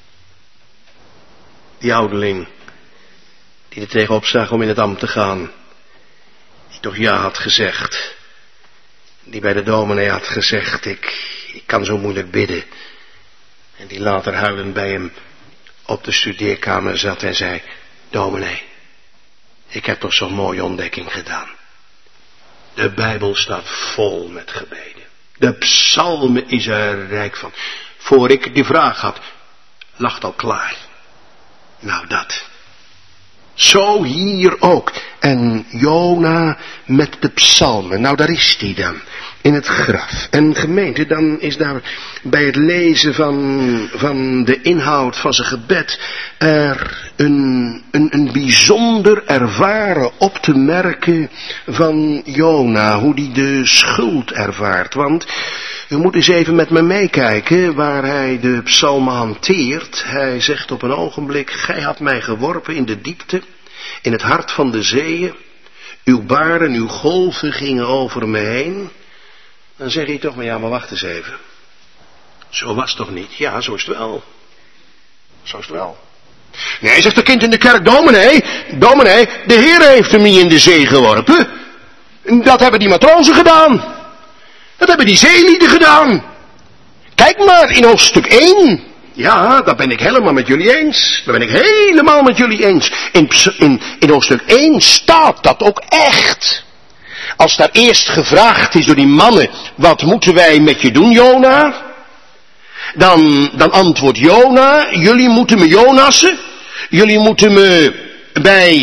die ouderling die er tegenop zag om in het ambt te gaan. Die toch ja had gezegd. Die bij de dominee had gezegd, ik, ik kan zo moeilijk bidden. En die later huilend bij hem op de studeerkamer zat en zei, dominee, ik heb toch zo'n mooie ontdekking gedaan. De Bijbel staat vol met gebeden. De psalmen is er rijk van. Voor ik die vraag had, lag het al klaar. Nou dat. Zo hier ook. En Jona met de psalmen. Nou daar is die dan. In het graf. En gemeente, dan is daar bij het lezen van, van de inhoud van zijn gebed er een, een, een bijzonder ervaren op te merken van Jona. Hoe die de schuld ervaart. Want u moet eens even met me meekijken waar hij de psalmen hanteert. Hij zegt op een ogenblik, gij had mij geworpen in de diepte, in het hart van de zeeën. Uw baren, uw golven gingen over me heen. Dan zeg je toch, maar ja, maar wacht eens even. Zo was het toch niet? Ja, zo is het wel. Zo is het wel. Nee, zegt de kind in de kerk, dominee, dominee, de Heer heeft hem niet in de zee geworpen. Dat hebben die matrozen gedaan. Dat hebben die zeelieden gedaan. Kijk maar in hoofdstuk één. Ja, daar ben ik helemaal met jullie eens. Daar ben ik helemaal met jullie eens. In, in, in hoofdstuk één staat dat ook echt. Als daar eerst gevraagd is door die mannen, wat moeten wij met je doen, Jona? Dan, dan antwoordt Jona, jullie moeten me Jonassen. Jullie moeten me bij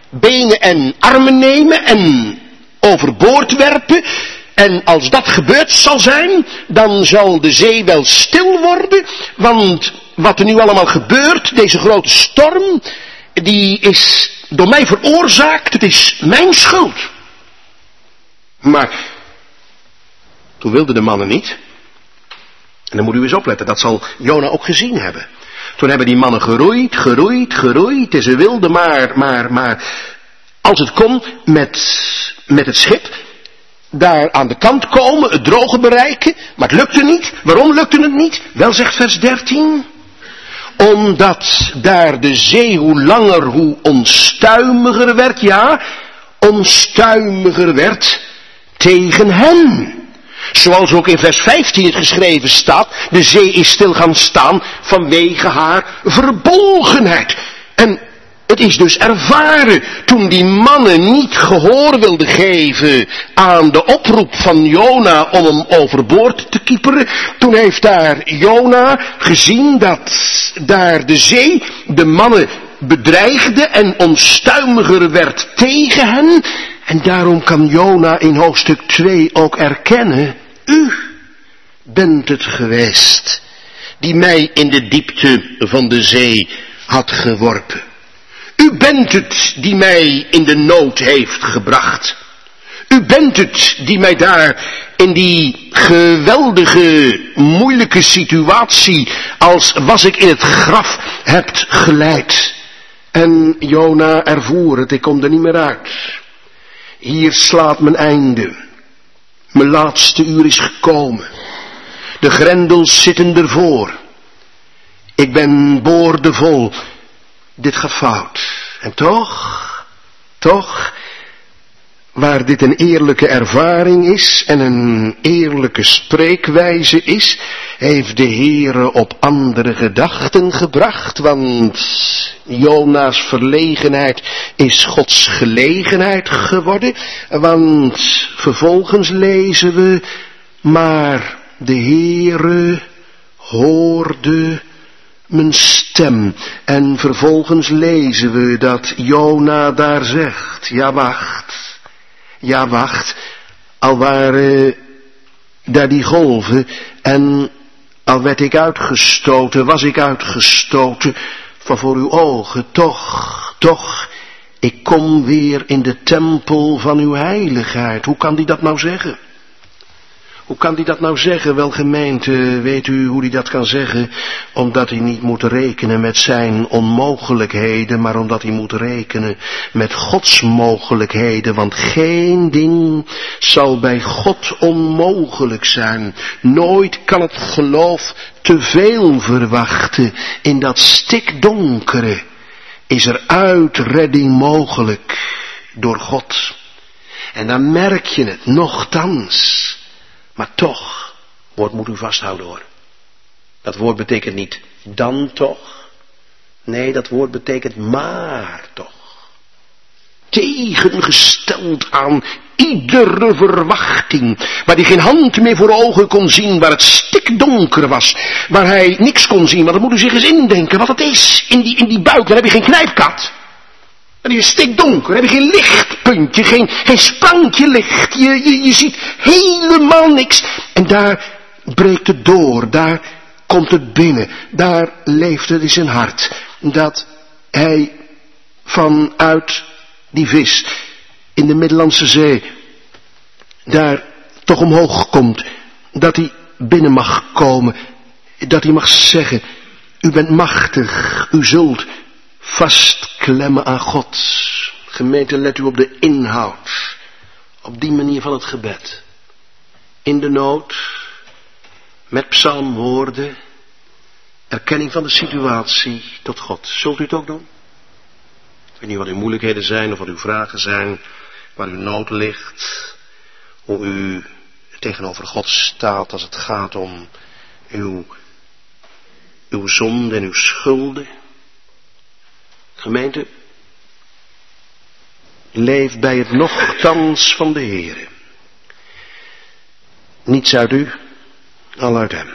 benen en armen nemen en overboord werpen. En als dat gebeurd zal zijn, dan zal de zee wel stil worden. Want wat er nu allemaal gebeurt, deze grote storm, die is door mij veroorzaakt. Het is mijn schuld. Maar toen wilden de mannen niet. En dan moet u eens opletten, dat zal Jona ook gezien hebben. Toen hebben die mannen geroeid, geroeid, geroeid. En ze wilden maar, maar, maar, als het kon, met, met het schip daar aan de kant komen, het droge bereiken. Maar het lukte niet. Waarom lukte het niet? Wel, zegt vers dertien. Omdat daar de zee hoe langer hoe onstuimiger werd. Ja, onstuimiger werd tegen hen. Zoals ook in vers vijftien het geschreven staat. De zee is stil gaan staan vanwege haar verbolgenheid. En het is dus ervaren toen die mannen niet gehoor wilden geven aan de oproep van Jona om hem overboord te kieperen. Toen heeft daar Jona gezien dat daar de zee de mannen bedreigde en onstuimiger werd tegen hen. En daarom kan Jona in hoofdstuk twee ook erkennen, u bent het geweest die mij in de diepte van de zee had geworpen. U bent het die mij in de nood heeft gebracht. U bent het die mij daar in die geweldige, moeilijke situatie, als was ik in het graf, hebt geleid. En Jona ervoer het, ik kom er niet meer uit. Hier slaat mijn einde. Mijn laatste uur is gekomen. De grendels zitten ervoor. Ik ben boordevol. Dit gaat fout. En toch, toch, waar dit een eerlijke ervaring is en een eerlijke spreekwijze is, heeft de Heere op andere gedachten gebracht, want Jona's verlegenheid is Gods gelegenheid geworden, want vervolgens lezen we, maar de Heere hoorde mijn stem. En vervolgens lezen we dat Jona daar zegt, ja wacht, ja wacht, al waren daar die golven en al werd ik uitgestoten, was ik uitgestoten van voor uw ogen, toch, toch, ik kom weer in de tempel van uw heiligheid. Hoe kan die dat nou zeggen? Hoe kan hij dat nou zeggen? Wel gemeente, weet u hoe hij dat kan zeggen? Omdat hij niet moet rekenen met zijn onmogelijkheden, maar omdat hij moet rekenen met Gods mogelijkheden. Want geen ding zal bij God onmogelijk zijn. Nooit kan het geloof te veel verwachten. In dat stikdonkere is er uitredding mogelijk door God. En dan merk je het, nochtans. Maar toch, woord moet u vasthouden hoor. Dat woord betekent niet dan toch. Nee, dat woord betekent maar toch. Tegengesteld aan iedere verwachting. Waar hij geen hand meer voor ogen kon zien. Waar het stikdonker was. Waar hij niks kon zien. Maar dan moet u zich eens indenken wat het is. In die, in die buik, dan heb je geen knijpkat. Dan is het stikdonker, dan heb je geen lichtpuntje, geen, geen sprankje licht. Je, je, je ziet helemaal niks. En daar breekt het door, daar komt het binnen. Daar leeft het in zijn hart. Dat hij vanuit die vis in de Middellandse Zee daar toch omhoog komt. Dat hij binnen mag komen. Dat hij mag zeggen, u bent machtig, u zult vastklemmen aan God. Gemeente, let u op de inhoud. Op die manier van het gebed. In de nood. Met psalmwoorden. Erkenning van de situatie tot God. Zult u het ook doen? Ik weet niet wat uw moeilijkheden zijn of wat uw vragen zijn. Waar uw nood ligt. Hoe u tegenover God staat als het gaat om uw, uw zonde en uw schulden. Gemeente, leef bij het nochtans van de Heere. Niets uit u, al uit hem.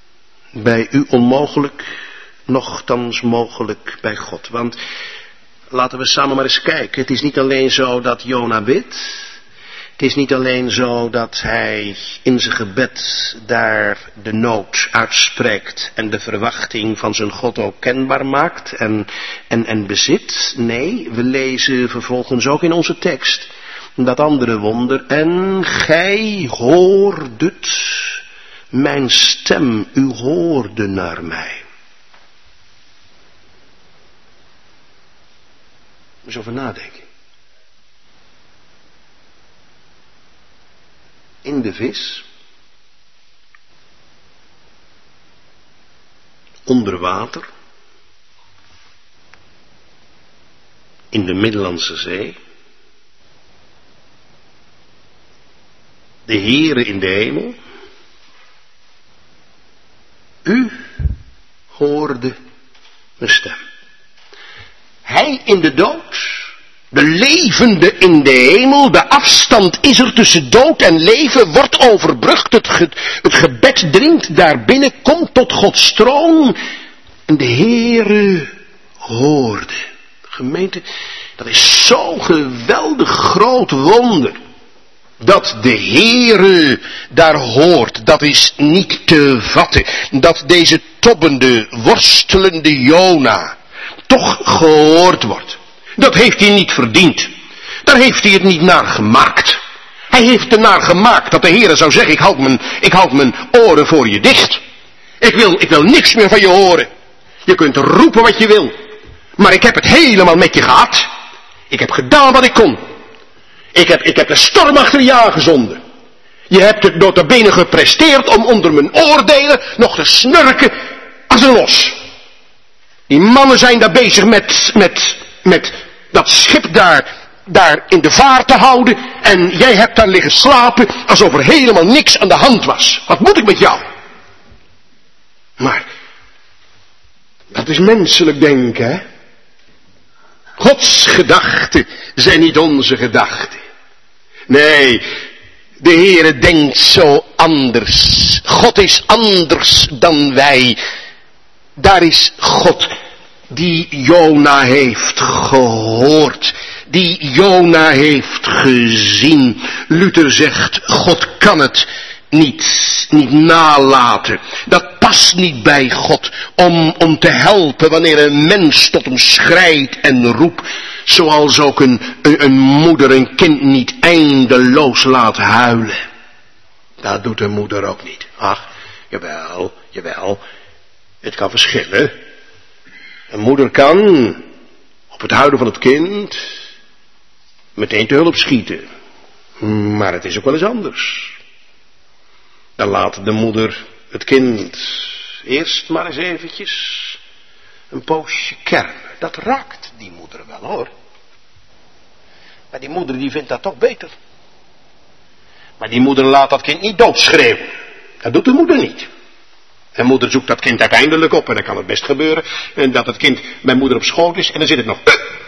Bij u onmogelijk, nochtans mogelijk bij God. Want laten we samen maar eens kijken. Het is niet alleen zo dat Jona bidt. Het is niet alleen zo dat hij in zijn gebed daar de nood uitspreekt en de verwachting van zijn God ook kenbaar maakt en, en, en bezit. Nee, we lezen vervolgens ook in onze tekst dat andere wonder. En gij hoordet mijn stem, u hoorde naar mij. Eens over nadenken. In de vis, onder water, in de Middellandse Zee, de Heere in de hemel, u hoorde mijn stem. Hij in de dood, de levende in de hemel, de afstand is er tussen dood en leven, wordt overbrugd, het, ge, het gebed dringt daar binnen, komt tot Gods troon en de Heere hoorde. Gemeente, dat is zo'n geweldig groot wonder. Dat de Heere daar hoort, dat is niet te vatten. Dat deze tobbende, worstelende Jona toch gehoord wordt. Dat heeft hij niet verdiend. Daar heeft hij het niet naar gemaakt. Hij heeft er naar gemaakt dat de Heere zou zeggen, ik houd mijn, ik houd mijn oren voor je dicht. Ik wil, ik wil niks meer van je horen. Je kunt roepen wat je wil. Maar ik heb het helemaal met je gehad. Ik heb gedaan wat ik kon. Ik heb, ik heb de storm achter je aangezonden. Je hebt het nota bene gepresteerd om onder mijn oordelen nog te snurken als een los. Die mannen zijn daar bezig met, met, met dat schip daar, daar in de vaart te houden. En jij hebt daar liggen slapen alsof er helemaal niks aan de hand was. Wat moet ik met jou? Maar, dat is menselijk denken, hè? Gods gedachten zijn niet onze gedachten. Nee, de Heere denkt zo anders. God is anders dan wij. Daar is God die Jona heeft gehoord. Die Jona heeft gezien. Luther zegt, God kan het niet, niet nalaten. Dat past niet bij God om, om te helpen wanneer een mens tot hem schrijdt en roept. Zoals ook een, een, een moeder een kind niet eindeloos laat huilen. Dat doet een moeder ook niet. Ach, jawel, jawel. Het kan verschillen. Een moeder kan op het huilen van het kind meteen te hulp schieten. Maar het is ook wel eens anders. Dan laat de moeder het kind eerst maar eens eventjes een poosje kermen. Dat raakt die moeder wel, hoor. Maar die moeder die vindt dat toch beter. Maar die moeder laat dat kind niet doodschreeuwen. Dat doet de moeder niet. En moeder zoekt dat kind uiteindelijk op. En dan kan het best gebeuren en dat het kind bij moeder op schoot is. En dan zit het nog.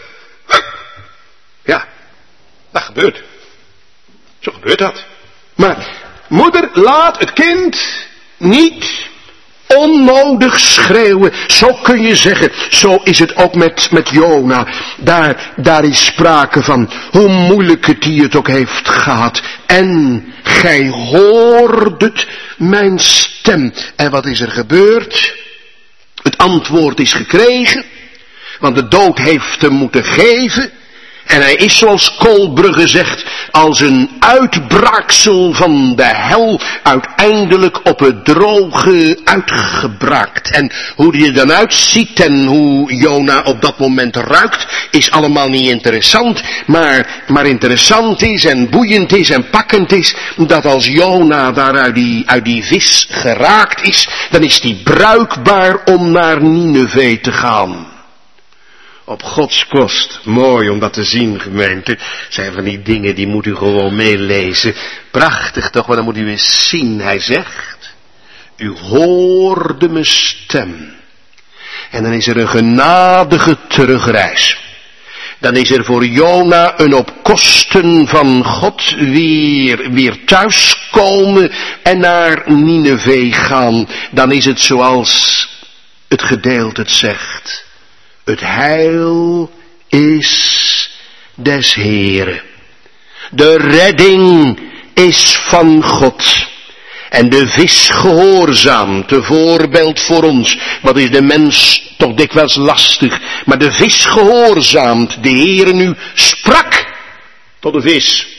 Ja, dat gebeurt. Zo gebeurt dat. Maar moeder laat het kind niet onnodig schreeuwen. Zo kun je zeggen. Zo is het ook met, met Jona. Daar, daar is sprake van. Hoe moeilijk het die het ook heeft gehad. En gij hoordet mijn stem. En wat is er gebeurd? Het antwoord is gekregen. Want de dood heeft hem moeten geven. En hij is, zoals Kolbrugge zegt, als een uitbraaksel van de hel uiteindelijk op het droge uitgebraakt. En hoe die er dan uitziet en hoe Jona op dat moment ruikt, is allemaal niet interessant. Maar, maar interessant is en boeiend is en pakkend is, dat als Jona daar uit die, uit die vis geraakt is, dan is die bruikbaar om naar Nineve te gaan. Op Gods kost. Mooi om dat te zien, gemeente. Zijn van die dingen, die moet u gewoon meelezen. Prachtig toch, maar dan moet u eens zien. Hij zegt, u hoorde mijn stem. En dan is er een genadige terugreis. Dan is er voor Jona een op kosten van God weer, weer thuiskomen en naar Nineve gaan. Dan is het zoals het gedeelte het zegt. Het heil is des Heeren. De redding is van God. En de vis gehoorzaamt, een voorbeeld voor ons. Wat is de mens toch dikwijls lastig. Maar de vis gehoorzaamt. De Heere nu sprak tot de vis.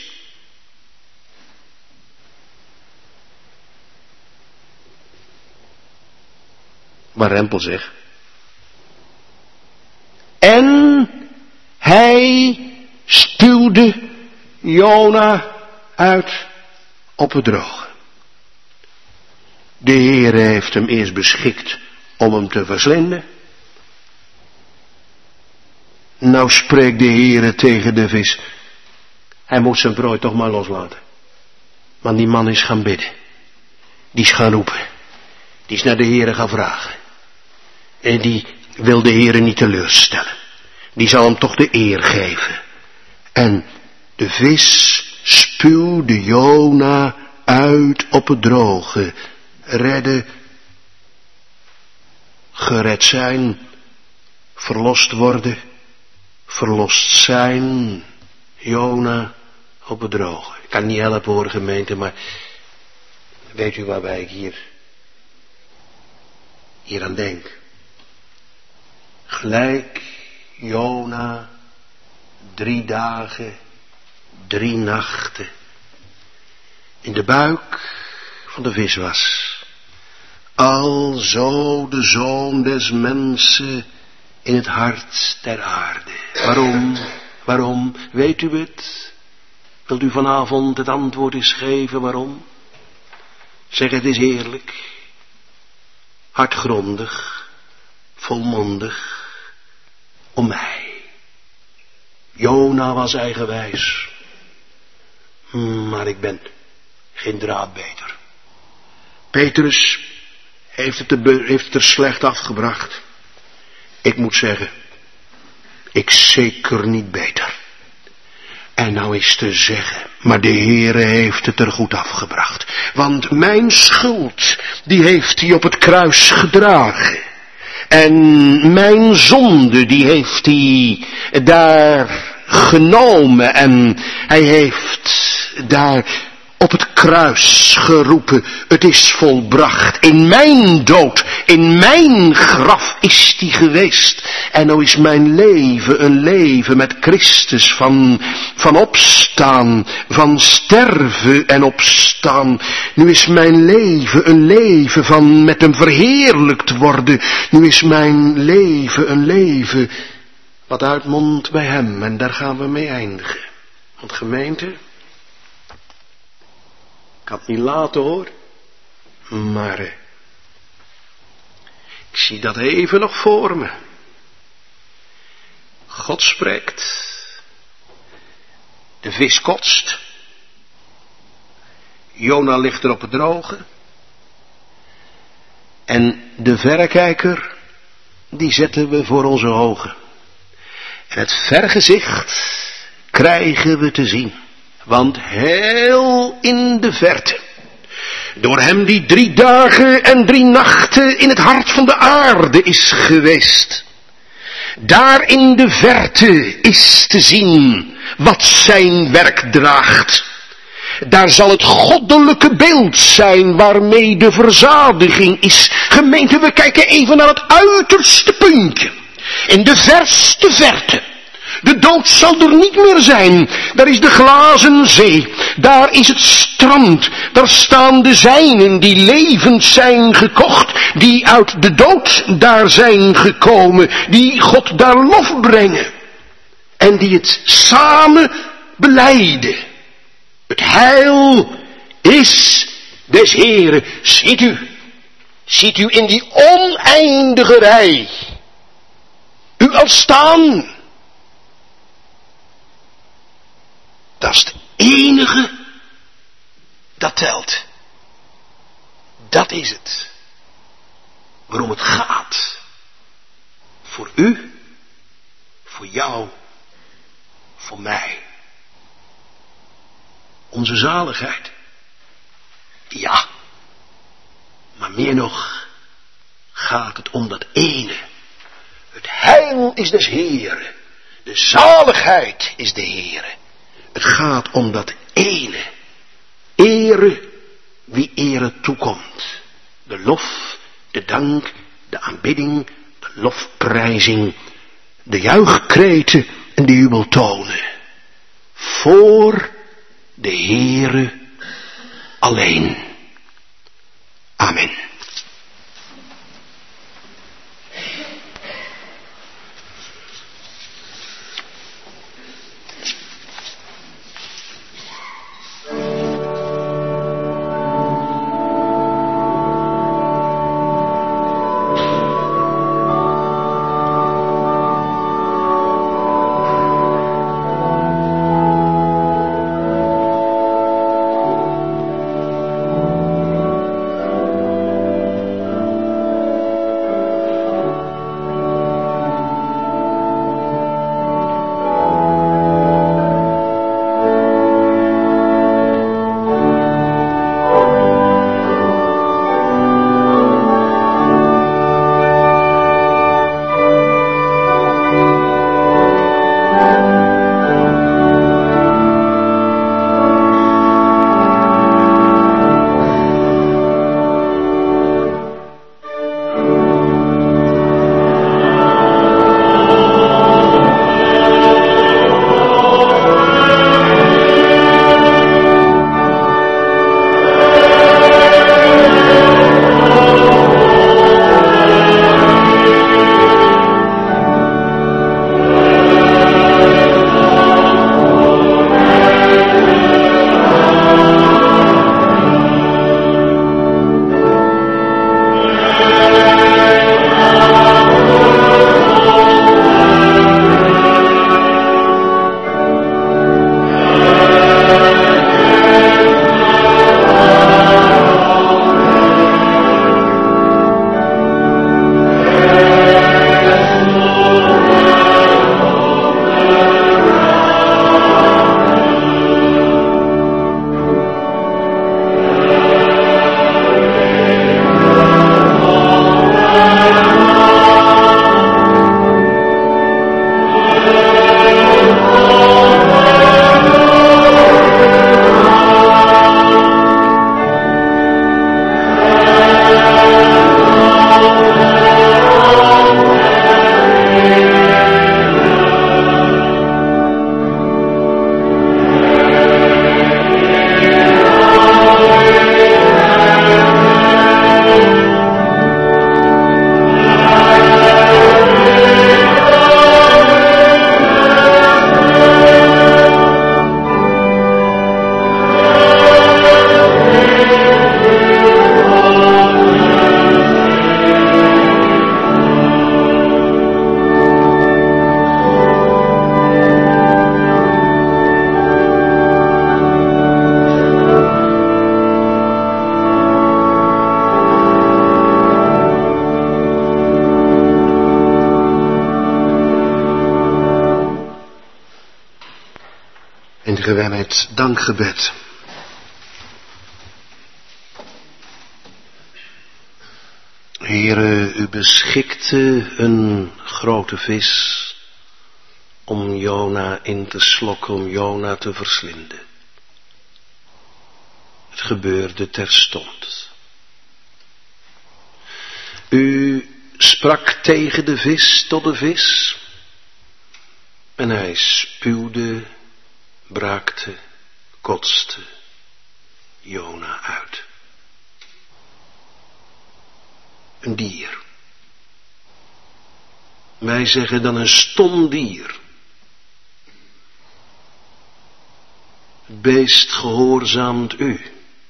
Maar Rempel zegt. En hij stuwde Jona uit op het droge. De Heer heeft hem eerst beschikt om hem te verslinden. Nou spreekt de Heer tegen de vis. Hij moet zijn prooi toch maar loslaten. Want die man is gaan bidden. Die is gaan roepen. Die is naar de Heer gaan vragen. En die wil de Heer niet teleurstellen. Die zal hem toch de eer geven. En de vis spuwde Jona uit op het droge. Redden, gered zijn, verlost worden, verlost zijn, Jona op het droge. Ik kan niet helpen hoor gemeente, maar weet u waarbij ik hier, hier aan denk? Gelijk Jona drie dagen, drie nachten in de buik van de vis was. Alzo de Zoon des mensen in het hart der aarde. Waarom? Waarom? Weet u het? Wilt u vanavond het antwoord eens geven waarom? Zeg, het is heerlijk, hartgrondig, volmondig, om mij. Jona was eigenwijs, maar ik ben geen draad beter. Petrus heeft het, er, heeft het er slecht afgebracht. Ik moet zeggen, ik zeker niet beter. En nou is te zeggen, maar de Heere heeft het er goed afgebracht. Want mijn schuld, die heeft hij op het kruis gedragen. En mijn zonde, die heeft hij daar genomen. En hij heeft daar op het kruis geroepen, het is volbracht. In mijn dood, in mijn graf is die geweest. En nou is mijn leven een leven met Christus van, van opstaan, van sterven en opstaan. Nu is mijn leven een leven van met hem verheerlijkt worden. Nu is mijn leven een leven wat uitmondt bij hem. En daar gaan we mee eindigen. Want gemeente, ik had niet laten hoor, maar ik zie dat even nog voor me. God spreekt, de vis kotst, Jona ligt er op het droge en de verrekijker, die zetten we voor onze ogen. En het vergezicht krijgen we te zien. Want heel in de verte, door hem die drie dagen en drie nachten in het hart van de aarde is geweest, daar in de verte is te zien wat zijn werk draagt. Daar zal het goddelijke beeld zijn waarmee de verzadiging is. Gemeente, we kijken even naar het uiterste puntje. In de verste verte. De dood zal er niet meer zijn. Daar is de glazen zee. Daar is het strand. Daar staan de zijnen die levend zijn gekocht. Die uit de dood daar zijn gekomen. Die God daar lof brengen. En die het samen belijden. Het heil is des Heeren. Ziet u. Ziet u in die oneindige rij. U al staan. Dat is het enige dat telt. Dat is het. Waarom het gaat. Voor u. Voor jou. Voor mij. Onze zaligheid. Ja. Maar meer nog gaat het om dat ene. Het heil is des Heeren. De zaligheid is de Heere. Het gaat om dat ene. Ere wie ere toekomt. De lof, de dank, de aanbidding, de lofprijzing, de juichkreten en de jubeltonen. Voor de Heere alleen. Amen. Eindigen wij met dankgebed. Heere, u beschikte een grote vis om Jona in te slokken, om Jona te verslinden. Het gebeurde terstond. U sprak tegen de vis tot de vis en hij spuwde, braakte, kotste Jona uit. Een dier. Wij zeggen dan een stom dier. Het beest gehoorzaamt u.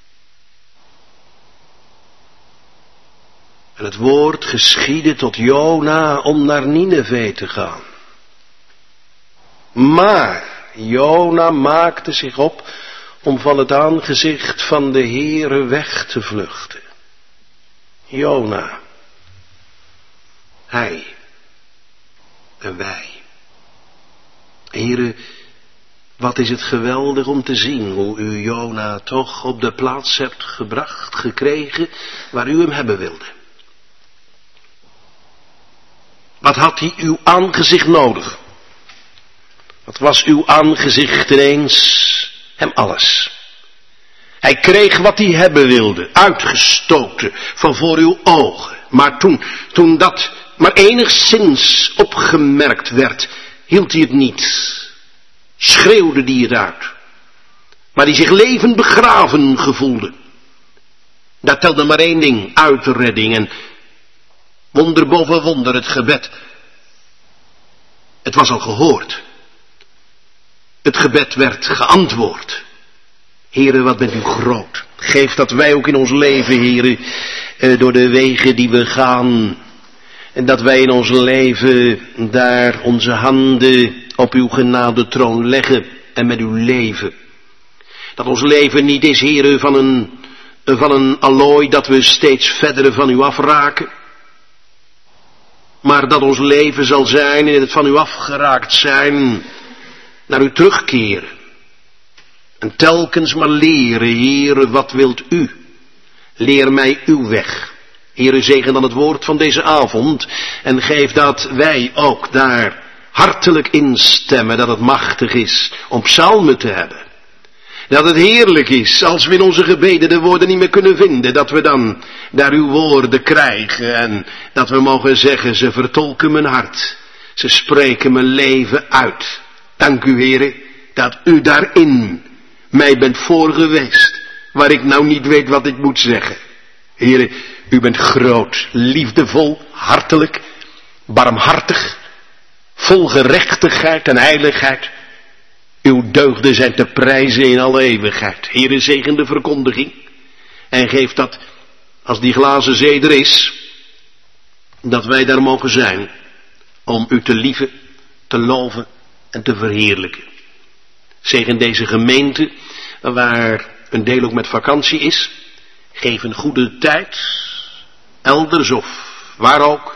En het woord geschiedde tot Jona om naar Nineve te gaan. Maar Jona maakte zich op om van het aangezicht van de Heere weg te vluchten. Jona, hij en wij. Heere, wat is het geweldig om te zien hoe u Jona toch op de plaats hebt gebracht, gekregen, waar u hem hebben wilde. Wat had hij uw aangezicht nodig? Dat was uw aangezicht ineens hem alles. Hij kreeg wat hij hebben wilde, uitgestoten van voor uw ogen. Maar toen, toen dat maar enigszins opgemerkt werd, hield hij het niet. Schreeuwde hij het uit. Maar die zich levend begraven gevoelde. Daar telde maar één ding, uitredding en wonder boven wonder, het gebed. Het was al gehoord. Het gebed werd geantwoord. Heere, wat bent u groot. Geef dat wij ook in ons leven, Heere, door de wegen die we gaan, en dat wij in ons leven daar onze handen op uw genadetroon leggen en met uw leven. Dat ons leven niet is, Heere, van een, van een allooi dat we steeds verder van u afraken. Maar dat ons leven zal zijn in het van u afgeraakt zijn, naar u terugkeren. En telkens maar leren, Heere, wat wilt u? Leer mij uw weg. Heere, zegen dan het woord van deze avond en geef dat wij ook daar hartelijk instemmen, dat het machtig is om psalmen te hebben. Dat het heerlijk is als we in onze gebeden de woorden niet meer kunnen vinden, dat we dan daar uw woorden krijgen en dat we mogen zeggen, ze vertolken mijn hart, ze spreken mijn leven uit. Dank u, Heere, dat u daarin mij bent voor geweest, waar ik nou niet weet wat ik moet zeggen. Heere, u bent groot, liefdevol, hartelijk, barmhartig, vol gerechtigheid en heiligheid. Uw deugden zijn te prijzen in alle eeuwigheid. Heere, zegen de verkondiging en geef dat, als die glazen zee er is, dat wij daar mogen zijn om u te lieven, te loven en te verheerlijken. Zegen deze gemeente, waar een deel ook met vakantie is. Geef een goede tijd, elders of waar ook.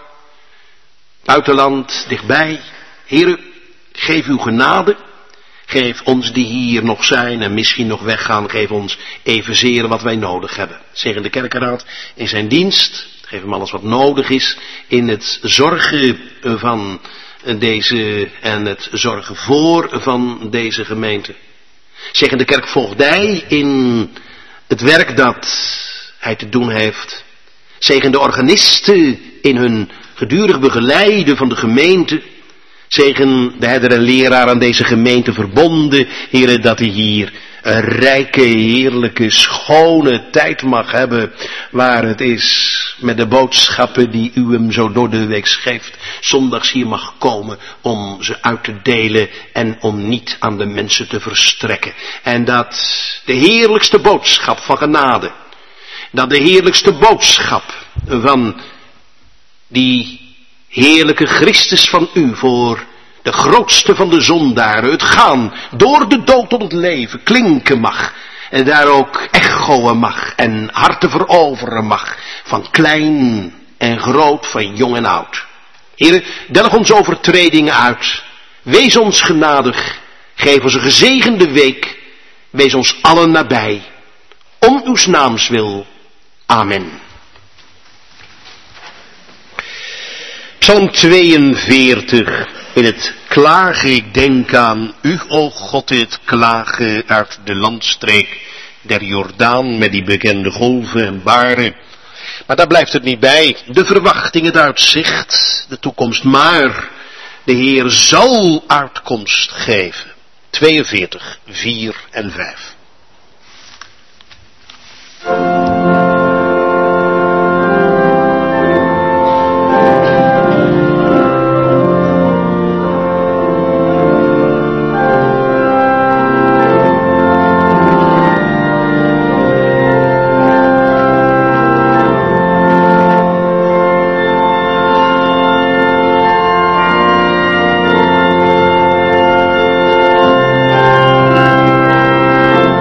Buitenland, dichtbij. Heere, geef uw genade. Geef ons die hier nog zijn en misschien nog weggaan. Geef ons evenzeer wat wij nodig hebben. Zegen de kerkenraad in zijn dienst. Geef hem alles wat nodig is in het zorgen van deze en het zorgen voor van deze gemeente. Zegen de kerkvoogdij in het werk dat hij te doen heeft. Zegen de organisten in hun gedurig begeleiden van de gemeente. Zegen de herder en leraar aan deze gemeente verbonden. Heere, dat hij hier een rijke, heerlijke, schone tijd mag hebben. Waar het is met de boodschappen die u hem zo door de week geeft. Zondags hier mag komen om ze uit te delen en om niet aan de mensen te verstrekken. En dat de heerlijkste boodschap van genade. Dat de heerlijkste boodschap van die heerlijke Christus van u voor de grootste van de zondaren, het gaan door de dood tot het leven, klinken mag. En daar ook echoen mag en harten veroveren mag. Van klein en groot, van jong en oud. Heere, delg ons overtredingen uit. Wees ons genadig. Geef ons een gezegende week. Wees ons allen nabij. Om uw naams wil. Amen. Psalm tweeënveertig. In het klagen, ik denk aan u, o God, in het klagen uit de landstreek der Jordaan met die bekende golven en baren. Maar daar blijft het niet bij. De verwachting, het uitzicht, de toekomst. Maar de Heer zal uitkomst geven. tweeënveertig, vier en vijf. Thank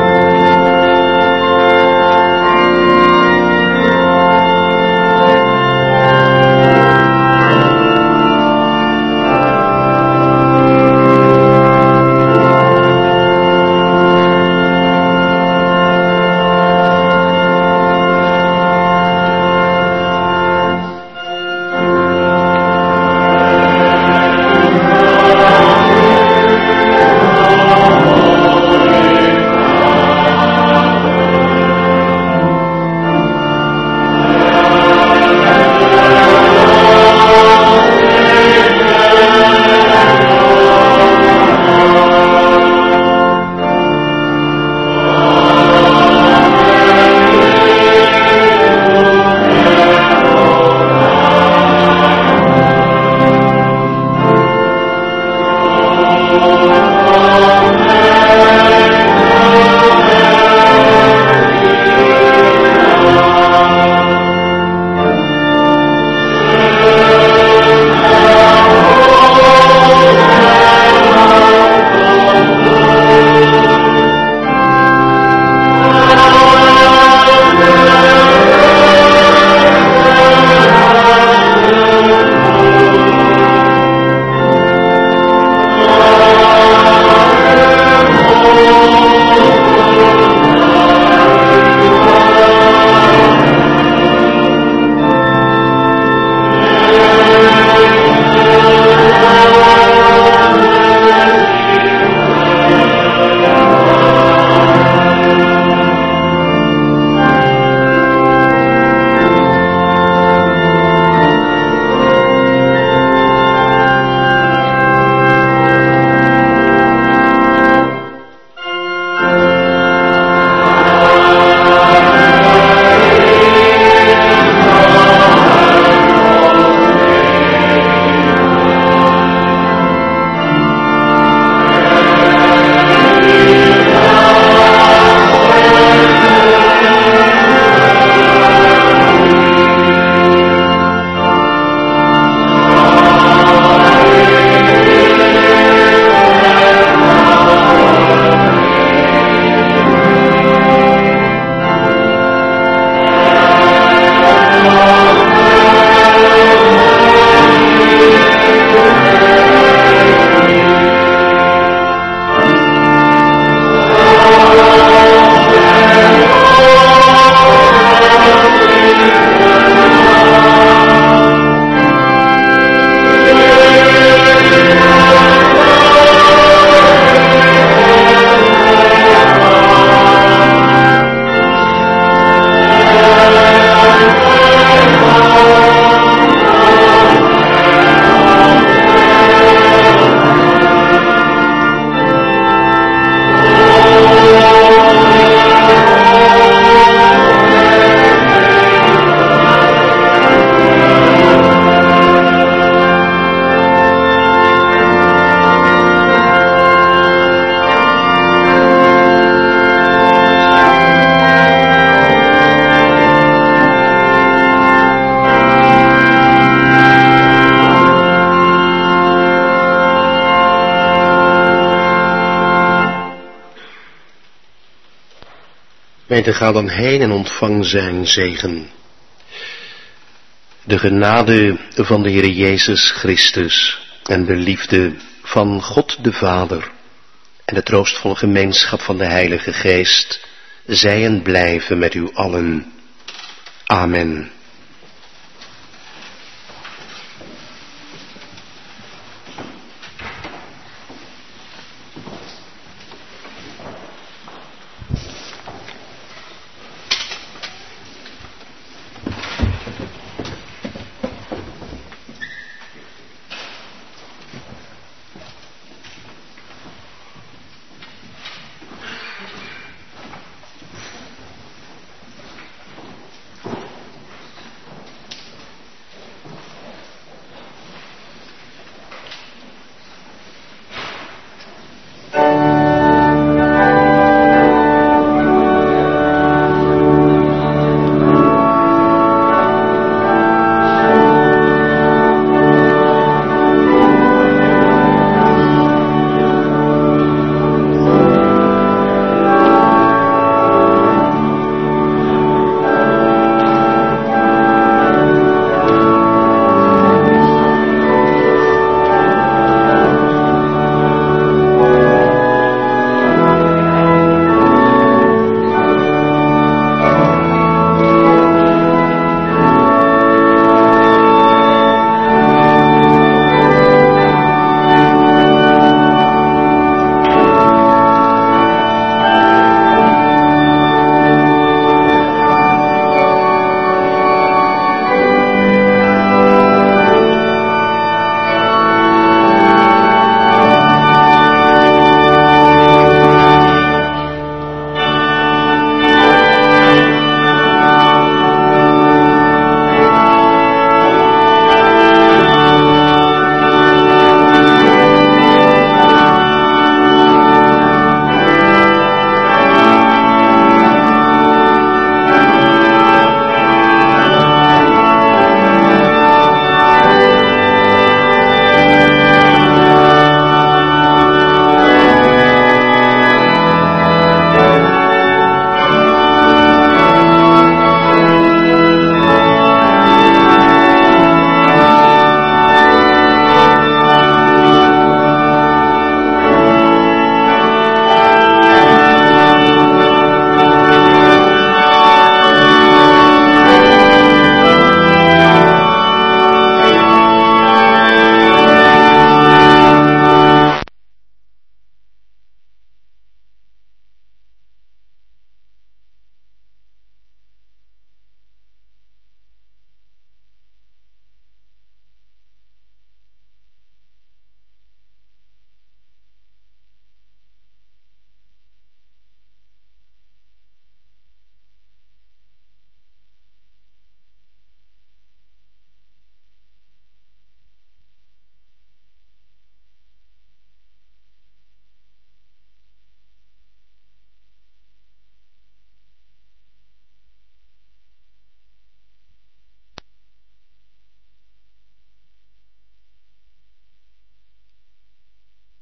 Gemeente, ga dan heen en ontvang zijn zegen. De genade van de Heer Jezus Christus en de liefde van God de Vader en de troostvolle gemeenschap van de Heilige Geest zij en blijven met u allen. Amen.